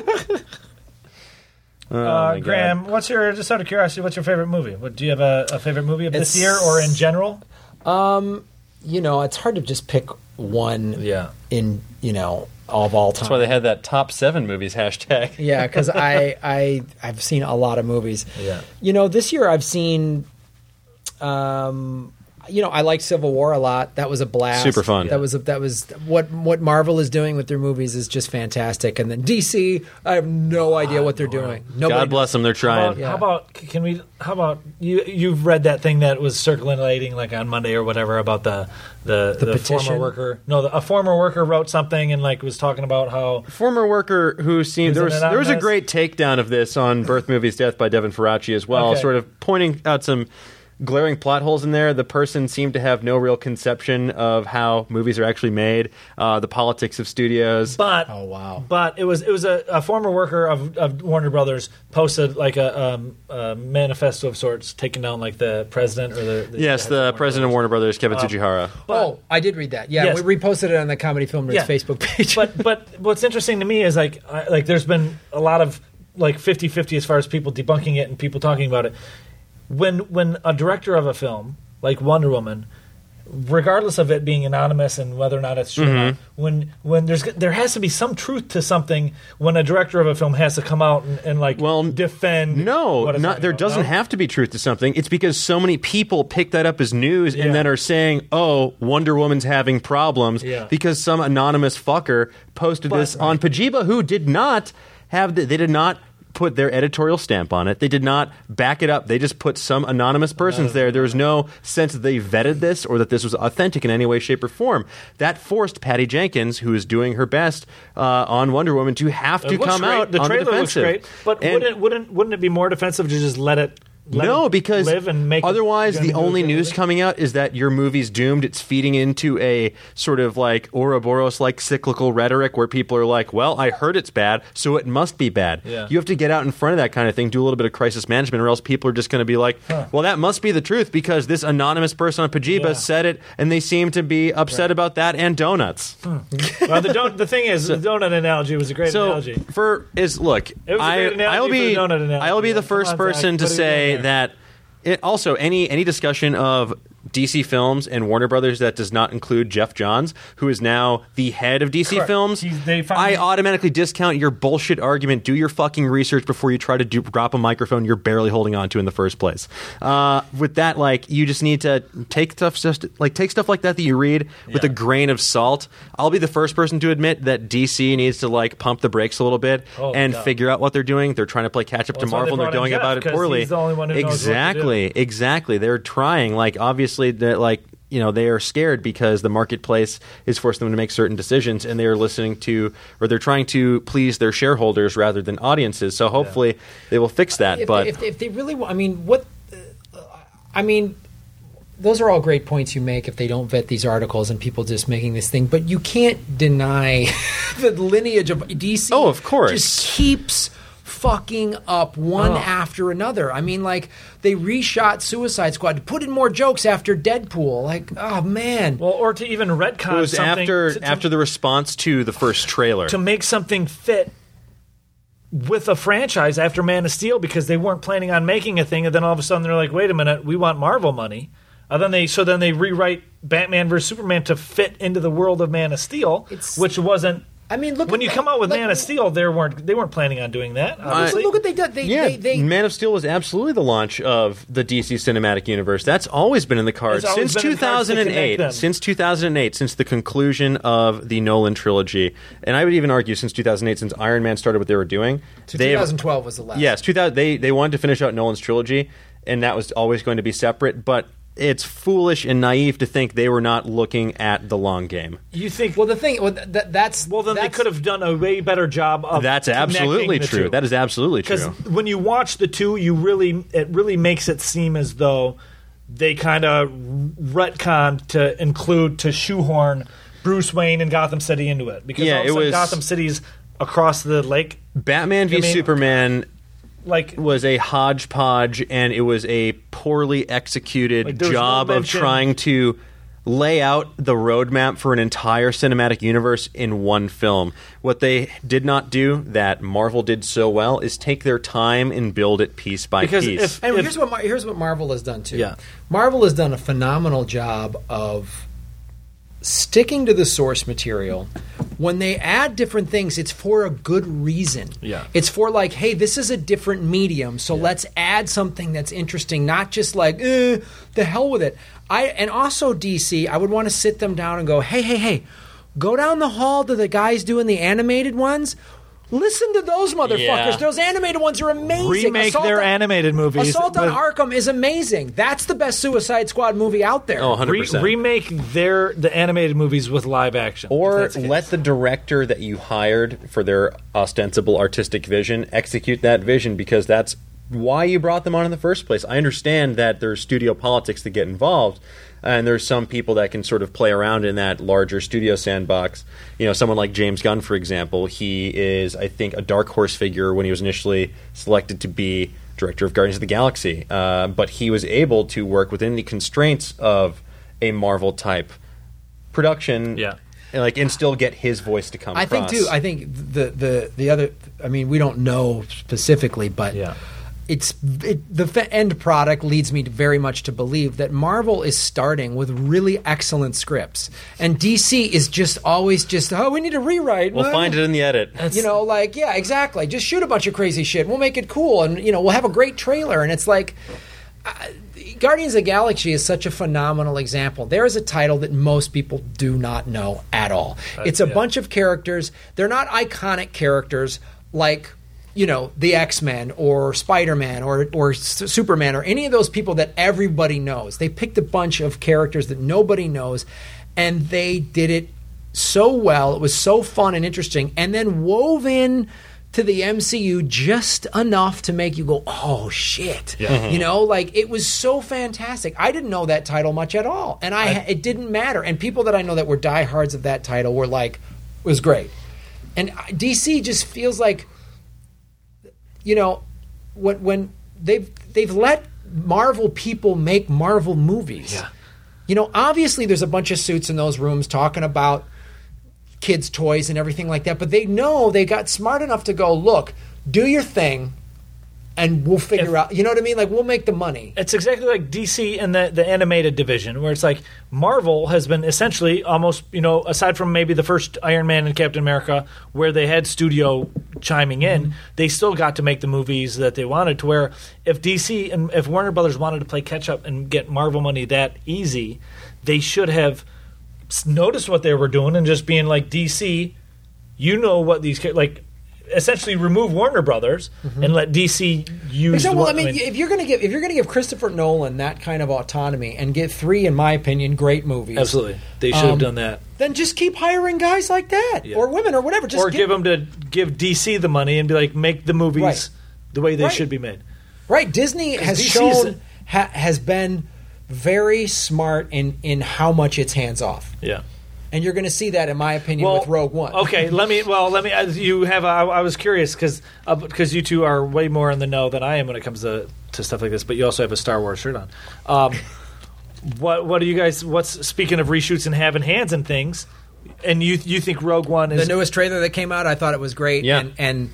Graham, just out of curiosity, what's your favorite movie? Do you have a favorite movie of this year or in general? It's hard to just pick one of all time. That's why they had that top 7 movies hashtag. Yeah, because I've seen a lot of movies. Yeah. This year I've seen I like Civil War a lot. That was a blast. Super fun. That was what Marvel is doing with their movies is just fantastic. And then DC, I have no idea what they're doing. God bless them. They're trying. How about you've read that thing that was circulating like on Monday or whatever about the former worker? No, a former worker wrote something and like was talking about how former worker who seemed there was a great takedown of this on Birth Movies Death by Devin Faraci as well, sort of pointing out some glaring plot holes in there. The person seemed to have no real conception of how movies are actually made, the politics of studios. But it was a former worker of Warner Brothers posted like a manifesto of sorts, taking down like the president or the president of Warner Brothers, Kevin Tsujihara. I did read that. Yeah, yes. We reposted it on the Comedy Film Nerds Facebook page. But what's interesting to me is like there's been a lot of like 50-50 as far as people debunking it and people talking about it. When a director of a film like Wonder Woman, regardless of it being anonymous and whether or not it's true, or not, when there has to be some truth to something when a director of a film has to come out and defend. No, there doesn't have to be truth to something. It's because so many people pick that up as news and then are saying, "Oh, Wonder Woman's having problems," because some anonymous fucker posted this on Pajiba, who did not have they did not put their editorial stamp on it. They did not back it up. They just put some anonymous persons there. There was no sense that they vetted this or that this was authentic in any way, shape, or form. That forced Patty Jenkins, who is doing her best on Wonder Woman, to have to come out the on the trailer defensive. Looks great, but wouldn't it be more defensive to just let it because live and make otherwise the only news coming out is that your movie's doomed. It's feeding into a sort of like Ouroboros-like cyclical rhetoric where people are like, well, I heard it's bad, so it must be bad. Yeah. You have to get out in front of that kind of thing, do a little bit of crisis management, or else people are just going to be like, well, that must be the truth because this anonymous person on Pajiba said it, and they seem to be upset about that and donuts. Well, the thing is, the donut analogy was a great analogy. I'll be the first person to say that also any discussion of DC Films and Warner Brothers that does not include Jeff Johns, who is now the head of DC Films, I automatically discount your bullshit argument. Do your fucking research before you try to drop a microphone you're barely holding on to in the first place. With that, you just need to take stuff like that you read with a grain of salt. I'll be the first person to admit that DC needs to pump the brakes a little bit and figure out what they're doing. They're trying to play catch up to Marvel, and they're going about it poorly. He's the only one who knows what to do. Exactly. They're trying. Obviously, that they are scared because the marketplace is forcing them to make certain decisions, and they are listening to, or they're trying to please their shareholders rather than audiences. So hopefully they will fix that. If they really want, I mean, those are all great points you make if they don't vet these articles and people just making this thing. But you can't deny the lineage of DC. Oh, of course. Just keeps fucking up one after another. I mean, like, they reshot Suicide Squad, put in more jokes after Deadpool. Like, oh, man. Well, or to even retcon it was something. after the response to the first trailer. To make something fit with a franchise after Man of Steel, because they weren't planning on making a thing, and then all of a sudden they're like, wait a minute, we want Marvel money. Then they rewrite Batman vs. Superman to fit into the world of Man of Steel, which wasn't. I mean, look. When you come out with Man of Steel, they weren't planning on doing that. Obviously, look what they did. Man of Steel was absolutely the launch of the DC Cinematic Universe. That's always been in the cards since 2008. Since 2008, since the conclusion of the Nolan trilogy, and I would even argue since 2008, since Iron Man started what they were doing. 2012 was the last. Yes, 2000. They wanted to finish out Nolan's trilogy, and that was always going to be separate, but. It's foolish and naive to think they were not looking at the long game. You think? Well, that's they could have done a way better job of. That's absolutely true. Two. That is absolutely true. Because when you watch the two, it really makes it seem as though they kind of retconned to shoehorn Bruce Wayne and Gotham City into it, because all of a sudden Gotham City's across the lake. Batman v Superman. Was a hodgepodge, and it was a poorly executed job of trying to lay out the roadmap for an entire cinematic universe in one film. What they did not do, that Marvel did so well, is take their time and build it piece by piece. Here's what Marvel has done, too. Yeah. Marvel has done a phenomenal job of sticking to the source material. When they add different things, it's for a good reason. Yeah. It's for like, hey, this is a different medium, so let's add something that's interesting, not just like, the hell with it. And also DC, I would want to sit them down and go, hey, go down the hall to the guys doing the animated ones. Listen to those motherfuckers. Yeah. Those animated ones are amazing. Remake their animated movies. Assault on Arkham is amazing. That's the best Suicide Squad movie out there. Oh, 100%. Remake the animated movies with live action. Or let the director that you hired for their ostensible artistic vision execute that vision, because that's why you brought them on in the first place. I understand that there's studio politics that get involved, and there's some people that can sort of play around in that larger studio sandbox. Someone like James Gunn, for example, he is, I think, a dark horse figure when he was initially selected to be director of Guardians of the Galaxy. But he was able to work within the constraints of a Marvel-type production. Yeah. And still get his voice to come across. I think the other, I mean, we don't know specifically, but the end product leads me very much to believe that Marvel is starting with really excellent scripts, and DC is just always we need to rewrite. We'll find it in the edit. Yeah, exactly. Just shoot a bunch of crazy shit. We'll make it cool, and we'll have a great trailer. And it's like, Guardians of the Galaxy is such a phenomenal example. There is a title that most people do not know at all. It's a bunch of characters. They're not iconic characters like the X-Men or Spider-Man or Superman or any of those people that everybody knows. They picked a bunch of characters that nobody knows, and they did it so well. It was so fun and interesting, and then wove in to the MCU just enough to make you go, oh, shit. Yeah. It was so fantastic. I didn't know that title much at all, and it didn't matter. And people that I know that were diehards of that title were like, it was great. And DC just feels like, when they've let Marvel people make Marvel movies. Yeah. Obviously there's a bunch of suits in those rooms talking about kids' toys and everything like that, but they know they got smart enough to go, look, do your thing, and we'll figure out, you know what I mean? Like, we'll make the money. It's exactly like DC and the animated division, where it's like Marvel has been essentially almost, aside from maybe the first Iron Man and Captain America, where they had studio chiming in, they still got to make the movies that they wanted, to where if DC and if Warner Brothers wanted to play catch-up and get Marvel money that easy, they should have noticed what they were doing and just being like, DC, what these essentially remove Warner Brothers and let DC use. If you're going to give Christopher Nolan that kind of autonomy and get 3, in my opinion, great movies, absolutely, they should have done that. Then just keep hiring guys like that, or women, or whatever. Give DC the money and be like, make the movies the way they should be made. Right, Disney has shown has been very smart in how much it's hands off. Yeah. And you're going to see that, in my opinion, with Rogue One. Okay, let me. You have. I was curious because you two are way more in the know than I am when it comes to stuff like this. But you also have a Star Wars shirt on. What do you guys? Speaking of reshoots and having hands and things, and you think Rogue One is the newest trailer that came out? I thought it was great. Yeah. And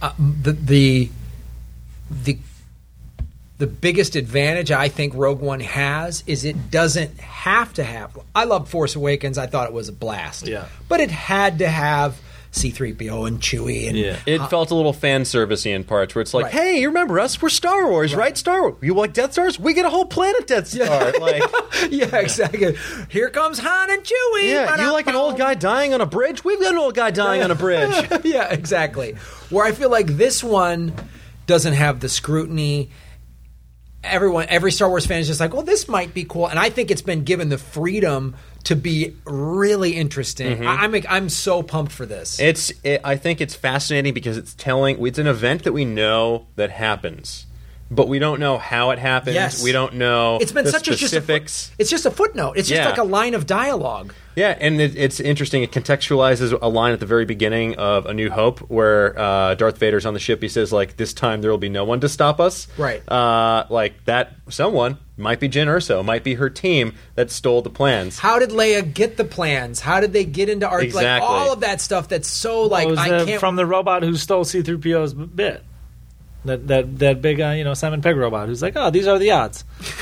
the biggest advantage I think Rogue One has is it doesn't have to have. I loved Force Awakens. I thought it was a blast. Yeah. But it had to have C-3PO and Chewie. And It felt a little fan servicey in parts where it's like, Right. hey, you remember us? We're Star Wars, right? Star Wars. You like Death Stars? We get a whole planet Death Star. Like, yeah, exactly. Here comes Han and Chewie. yeah, you like an old guy dying on a bridge? We've got an old guy dying on a bridge. Yeah, exactly. Where I feel like this one doesn't have the scrutiny. Every Star Wars fan is just like, well, this might be cool, and I think it's been given the freedom to be really interesting. I'm so pumped for this. I think it's fascinating because it's an event that we know that happens, but we don't know how it happens. Yes. We don't know It's been the such specifics. it's just a footnote. It's just Yeah. like a line of dialogue. Yeah, and it's interesting. It contextualizes a line at the very beginning of A New Hope where Darth Vader's on the ship. He says, like, this time there will be no one to stop us. Right. Like, that someone might be Jyn Erso, might be her team that stole the plans. How did Leia get the plans? How did they get into art? Exactly. Like, all of that stuff that's so, like, was I can't... from the robot who stole C-3PO's bit. That big, Simon Pegg robot who's like, oh, these are the odds.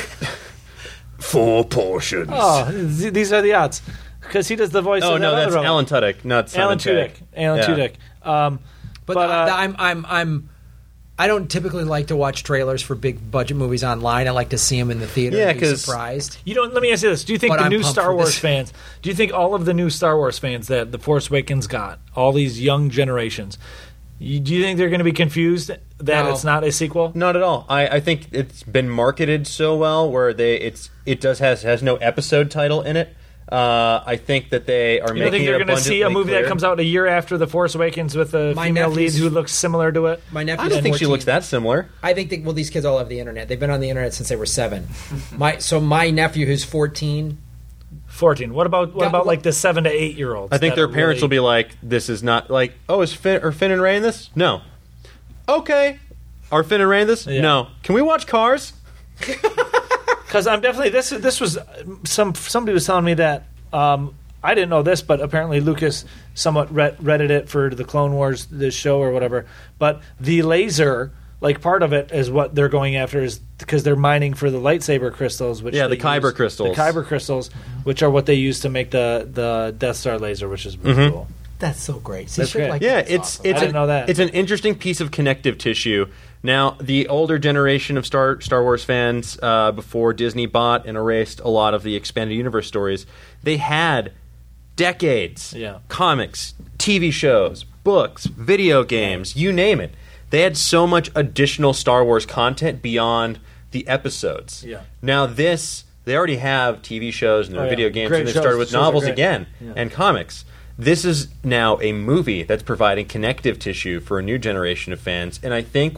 4 portions. Oh, these are the odds. Because he does the voice Oh, of no, that that's other robot. Alan Tudyk, not Simon Alan Tudyk. Pegg. Alan Yeah. Tudyk. But I don't typically like to watch trailers for big budget movies online. I like to see them in the theater and be 'cause- surprised. Let me ask you this. Do you think But the I'm new pumped Star for Wars this. fans, do you think all of the new Star Wars fans that The Force Awakens got, all these young generations, do you think they're going to be confused that No. it's not a sequel? Not at all. I think it's been marketed so well where it has no episode title in it. I think that they are You don't making think it they're going to see a abundantly movie that clear. comes out a year after The Force Awakens with a My female lead nephew's- who looks similar to it? My I nephew's don't think she 14. looks that similar. I think these kids all have the internet. They've been on the internet since they were 7. My nephew, who's 14, 14. What about Got- like the 7 to 8 year olds? I think their parents will be like, "This is not like, oh, is Finn and Rey in this? No. Okay, are Finn and Rey in this? Yeah. No. Can we watch Cars? Because I'm definitely this was somebody was telling me that I didn't know this, but apparently Lucas somewhat redded it for the Clone Wars this show or whatever. But the laser, like part of it, is what they're going after is because they're mining for the lightsaber crystals, which Yeah, they the Kyber use- crystals. the Kyber crystals, which are what they use to make the Death Star laser, which is really cool. that's so great. See, That's shit great. like Yeah, that's it's awesome. I didn't know that. It's an interesting piece of connective tissue. Now, the older generation of Star Wars fans, before Disney bought and erased a lot of the expanded universe stories, they had decades, Yeah. comics, TV shows, books, video games, you name it. They had so much additional Star Wars content beyond the episodes. Yeah. Now this, they already have TV shows and their Oh, yeah. video games, Great and they shows. started with Shows are novels great. again Yeah. and comics. This is now a movie that's providing connective tissue for a new generation of fans. And I think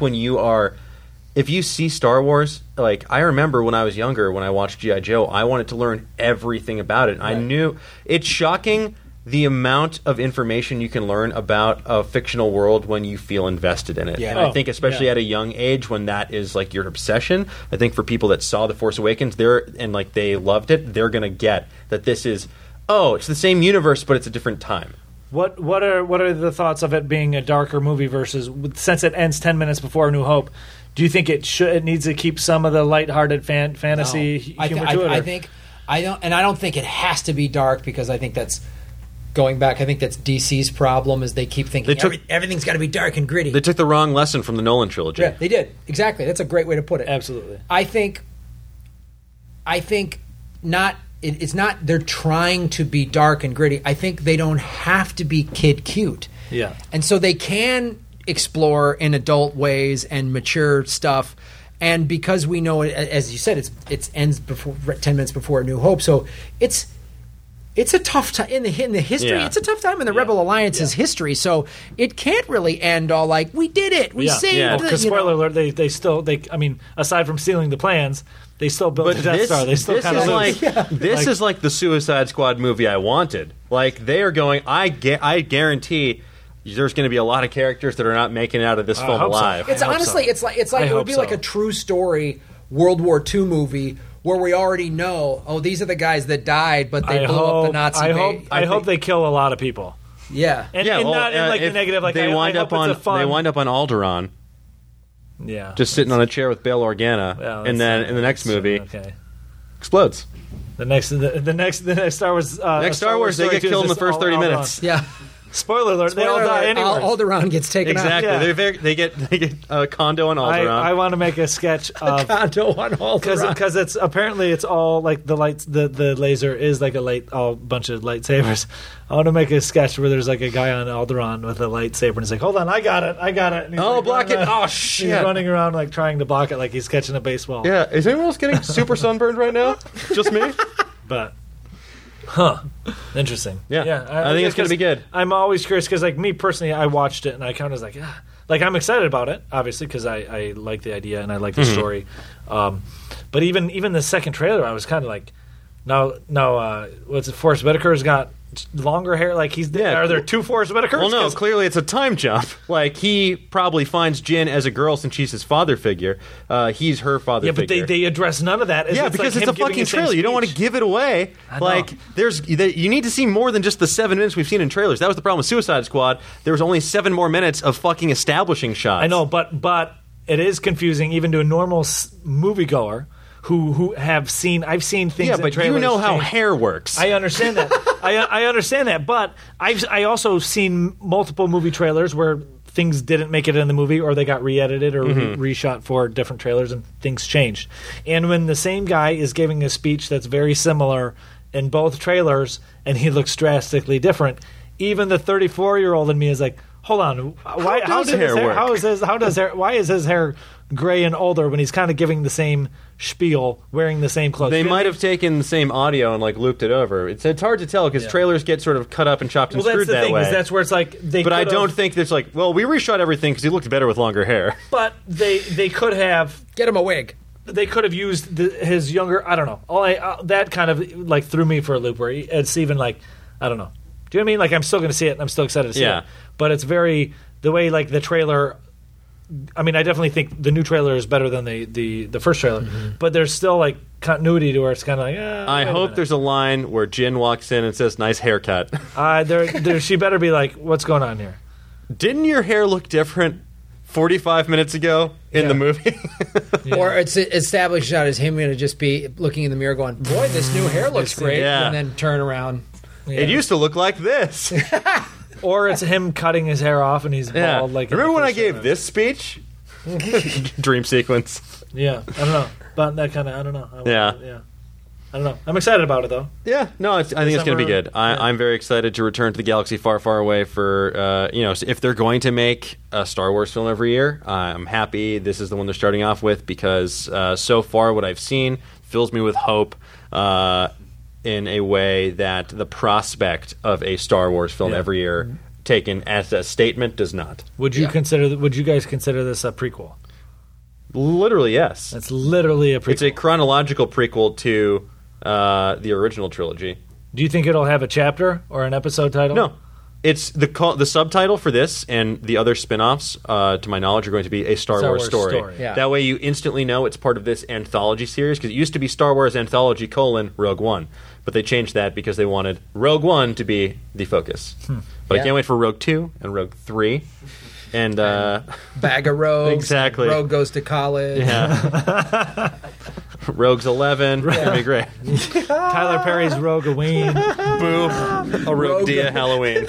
if you see Star Wars, like I remember when I was younger, when I watched G.I. Joe, I wanted to learn everything about it. I knew it's shocking the amount of information you can learn about a fictional world when you feel invested in it. Yeah. And I Oh, think especially yeah. at a young age when that is like your obsession, I think for people that saw The Force Awakens they loved it, they're going to get that this is, it's the same universe but it's a different time. What are the thoughts of it being a darker movie versus since it ends 10 minutes before A New Hope? Do you think it needs to keep some of the lighthearted fantasy No. humor to it? Or? I don't think it has to be dark because I think that's going back. I think that's DC's problem is they keep thinking everything's got to be dark and gritty. They took the wrong lesson from the Nolan trilogy. Yeah, they did exactly. That's a great way to put it. Absolutely. I think not. It's not. They're trying to be dark and gritty. I think they don't have to be kid cute. Yeah. And so they can explore in adult ways and mature stuff. And because we know, as you said, it ends before 10 minutes before A New Hope, so it's it's a tough time in the history. Yeah. It's a tough time in the Rebel Alliance's history. So it can't really end all like we did it, we saved. Because spoiler alert, they still I mean, aside from stealing the plans, they still built the Death Star. They still kind of lose. This is like the Suicide Squad movie I wanted. Like they are going. I guarantee. There's going to be a lot of characters that are not making it out of this film alive. So. It's honestly, it's like it would be like a true story World War II movie where we already know, these are the guys that died, but they blew up the Nazi base. I hope they kill a lot of people. Yeah, and not in like the negative. Like they wind up on Alderaan. Yeah, just sitting on a chair with Bail Organa, and then in the next movie, explodes. The next Star Wars. Next Star Wars, they get killed in the first 30 minutes. Yeah. Spoiler alert! They all die anyway. Alderaan gets taken out. Exactly. They get a condo on Alderaan. I want to make a sketch of a condo on Alderaan because it's apparently it's all like the lights. The laser is like a bunch of lightsabers. I want to make a sketch where there's like a guy on Alderaan with a lightsaber and he's like, "Hold on, I got it." And he's block it! Oh shit! He's running around like trying to block it, like he's catching a baseball. Yeah. Is anyone else getting super sunburned right now? Just me? But. Interesting. Yeah. I think it's going to be good. I'm always curious because, like, me personally, I watched it and I kind of was like, like I'm excited about it, obviously, because I like the idea and I like the story. But even the second trailer, I was kind of like, now, what's it? Forrest Whitaker's got longer hair. Like are there two Forrest Whitakers? Well, no, clearly it's a time jump. Like he probably finds Jyn as a girl since she's his father figure. He's her father figure. Yeah, but they address none of that. Because it's a fucking trailer. You don't want to give it away. Like you need to see more than just the 7 minutes we've seen in trailers. That was the problem with Suicide Squad. There was only 7 more minutes of fucking establishing shots. I know, but it is confusing even to a normal moviegoer. Who have seen? I've seen things. Yeah, but you know how hair works. I understand that. I understand that. But I also seen multiple movie trailers where things didn't make it in the movie, or they got re-edited or reshot for different trailers, and things changed. And when the same guy is giving a speech that's very similar in both trailers, and he looks drastically different, even the 34-year-old in me is like, hold on, why is his hair gray and older when he's kind of giving the same spiel, wearing the same clothes? They might have taken the same audio and like looped it over. It's hard to tell because trailers get sort of cut up and chopped and screwed that way. That's where it's like But I don't think there's like, well, we reshot everything because he looked better with longer hair. But they could have get him a wig. They could have used his younger. I don't know. That kind of like threw me for a loop. Where it's even like, I don't know. Do you know what I mean? Like I'm still going to see it. And I'm still excited to see it. But it's very the way like the trailer. I mean, I definitely think the new trailer is better than the first trailer, but there's still like continuity to where it's kind of like. I hope there's a line where Jyn walks in and says, "Nice haircut." She better be like, "What's going on here?" Didn't your hair look different 45 minutes ago in the movie? Or it's established out as him going to just be looking in the mirror, going, "Boy, this new hair looks great," and then turn around. Yeah. It used to look like this. Or it's him cutting his hair off and he's bald. Like remember when I gave this speech? Dream sequence. Yeah, I don't know, but that kind of I don't know. I don't know. I'm excited about it though. Yeah, no, I think it's going to be good. I'm very excited to return to the galaxy far, far away. For if they're going to make a Star Wars film every year, I'm happy this is the one they're starting off with because so far what I've seen fills me with hope. In a way that the prospect of a Star Wars film every year, taken as a statement, does not. Would you guys consider this a prequel? Literally, yes. It's literally a prequel. It's a chronological prequel to the original trilogy. Do you think it'll have a chapter or an episode title? No. It's the subtitle for this and the other spin-offs, to my knowledge, are going to be a Star Wars story. Yeah. That way you instantly know it's part of this anthology series, because it used to be Star Wars Anthology: Rogue One. But they changed that because they wanted Rogue One to be the focus. But I can't wait for Rogue 2 and Rogue 3. And Bag of Rogues. Exactly. Rogue goes to college. Yeah. Rogues 11. It's going to be great. Tyler Perry's Rogue Halloween. Boom. A Rogue Dia Halloween.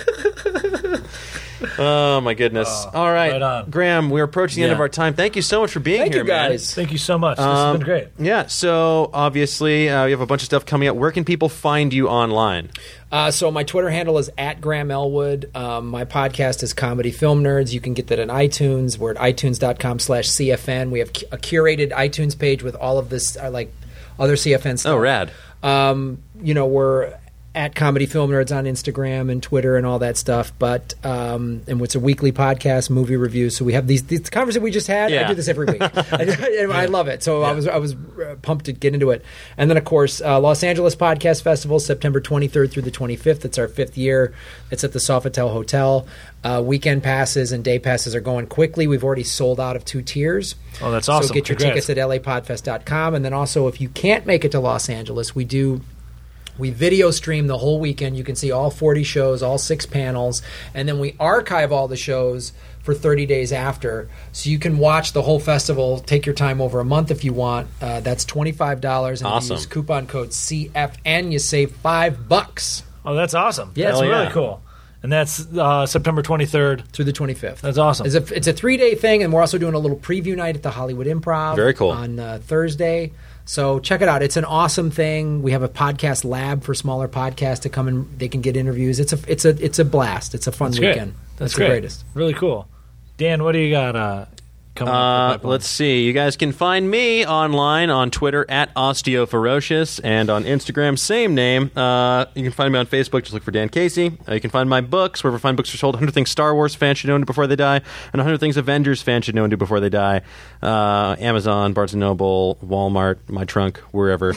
Oh, my goodness. All right. Graham, we're approaching the end of our time. Thank you so much for being here, man. Thank you, guys. Thank you so much. This has been great. Yeah, so obviously you have a bunch of stuff coming up. Where can people find you online? So my Twitter handle is @GrahamElwood. My podcast is Comedy Film Nerds. You can get that on iTunes. We're at itunes.com/CFN. We have a curated iTunes page with all of this, like other CFN stuff. Oh, rad. We're at Comedy Film Nerds on Instagram and Twitter and all that stuff. But and it's a weekly podcast, movie reviews. So we have these conversations we just had. I do this every week. I love it. So I was pumped to get into it. And then, of course, Los Angeles Podcast Festival, September 23rd through the 25th. It's our 5th year. It's at the Sofitel Hotel. Weekend passes and day passes are going quickly. We've already sold out of 2 tiers. Oh, that's awesome. So get your tickets at lapodfest.com. And then also, if you can't make it to Los Angeles, we video stream the whole weekend. You can see all 40 shows, all 6 panels, and then we archive all the shows for 30 days after. So you can watch the whole festival, take your time over a month if you want. That's $25, and you use coupon code CF, and you save $5. Oh, that's awesome. Yeah, that's really cool. And that's September 23rd through the 25th. That's awesome. It's a 3-day thing, and we're also doing a little preview night at the Hollywood Improv. Very cool. On Thursday. So check it out. It's an awesome thing. We have a podcast lab for smaller podcasts to come and they can get interviews. It's a blast. It's a fun weekend. That's the greatest. Really cool. Dan, what do you got coming up? Let's see. You guys can find me online on Twitter at OsteoFerocious and on Instagram, same name. You can find me on Facebook. Just look for Dan Casey. You can find my books wherever fine books are sold. 100 Things Star Wars fans should know and do before they die, and 100 Things Avengers fans should know and do before they die. Amazon, Barnes & Noble, Walmart, my trunk, wherever.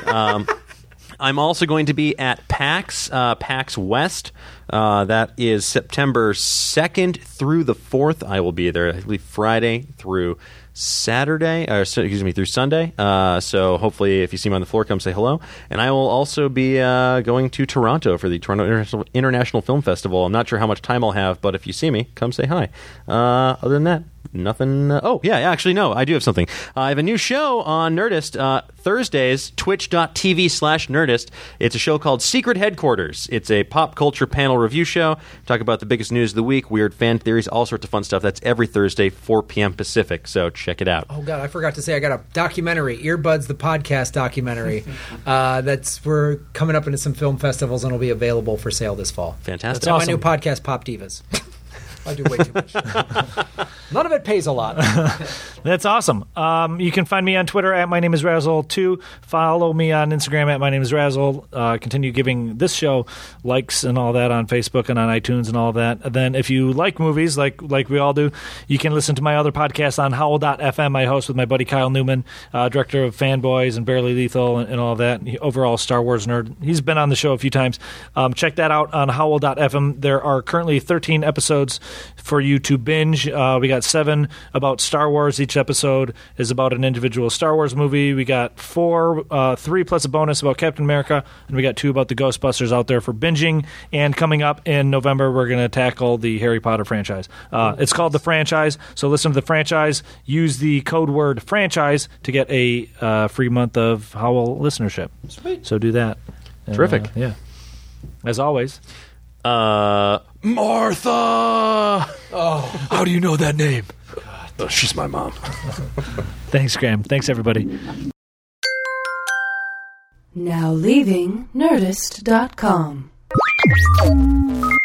I'm also going to be at PAX West. That is September 2nd through the 4th. I will be there, I believe, Friday through Saturday, through Sunday. So hopefully, if you see me on the floor, come say hello. And I will also be going to Toronto for the Toronto International Film Festival. I'm not sure how much time I'll have, but if you see me, come say hi. Other than that, nothing. Actually, no, I do have something. I have a new show on Nerdist, Thursdays, twitch.tv/Nerdist. It's a show called Secret Headquarters. It's a pop culture panel review show. Talk about the biggest news of the week, weird fan theories, all sorts of fun stuff. That's every Thursday, 4 p.m. Pacific, so check it out. Oh, God, I forgot to say I got a documentary, Earbuds, the podcast documentary. We're coming up into some film festivals and it'll be available for sale this fall. Fantastic. That's awesome. My new podcast, Pop Divas. I do way too much. None of it pays a lot. That's awesome. You can find me on Twitter at My Name is Razzle 2. Follow me on Instagram at My Name is Razzle. Continue giving this show likes and all that on Facebook and on iTunes and all that. And then if you like movies, like we all do, you can listen to my other podcast on Howl.fm. I host with my buddy Kyle Newman, director of Fanboys and Barely Lethal and all that. Overall Star Wars nerd. He's been on the show a few times. Check that out on Howl.fm. There are currently 13 episodes for you to binge. We got 7 about Star Wars. Each episode is about an individual Star Wars movie. We got 3 plus a bonus about Captain America, and we got 2 about the Ghostbusters out there for binging. And coming up in November, we're going to tackle the Harry Potter franchise. It's called The Franchise, so listen to The Franchise. Use the code word franchise to get a free month of Howl listenership. Sweet. So do that. Terrific. Yeah. As always. Martha! Oh. How do you know that name? She's my mom. Thanks, Graham. Thanks, everybody. Now leaving Nerdist.com.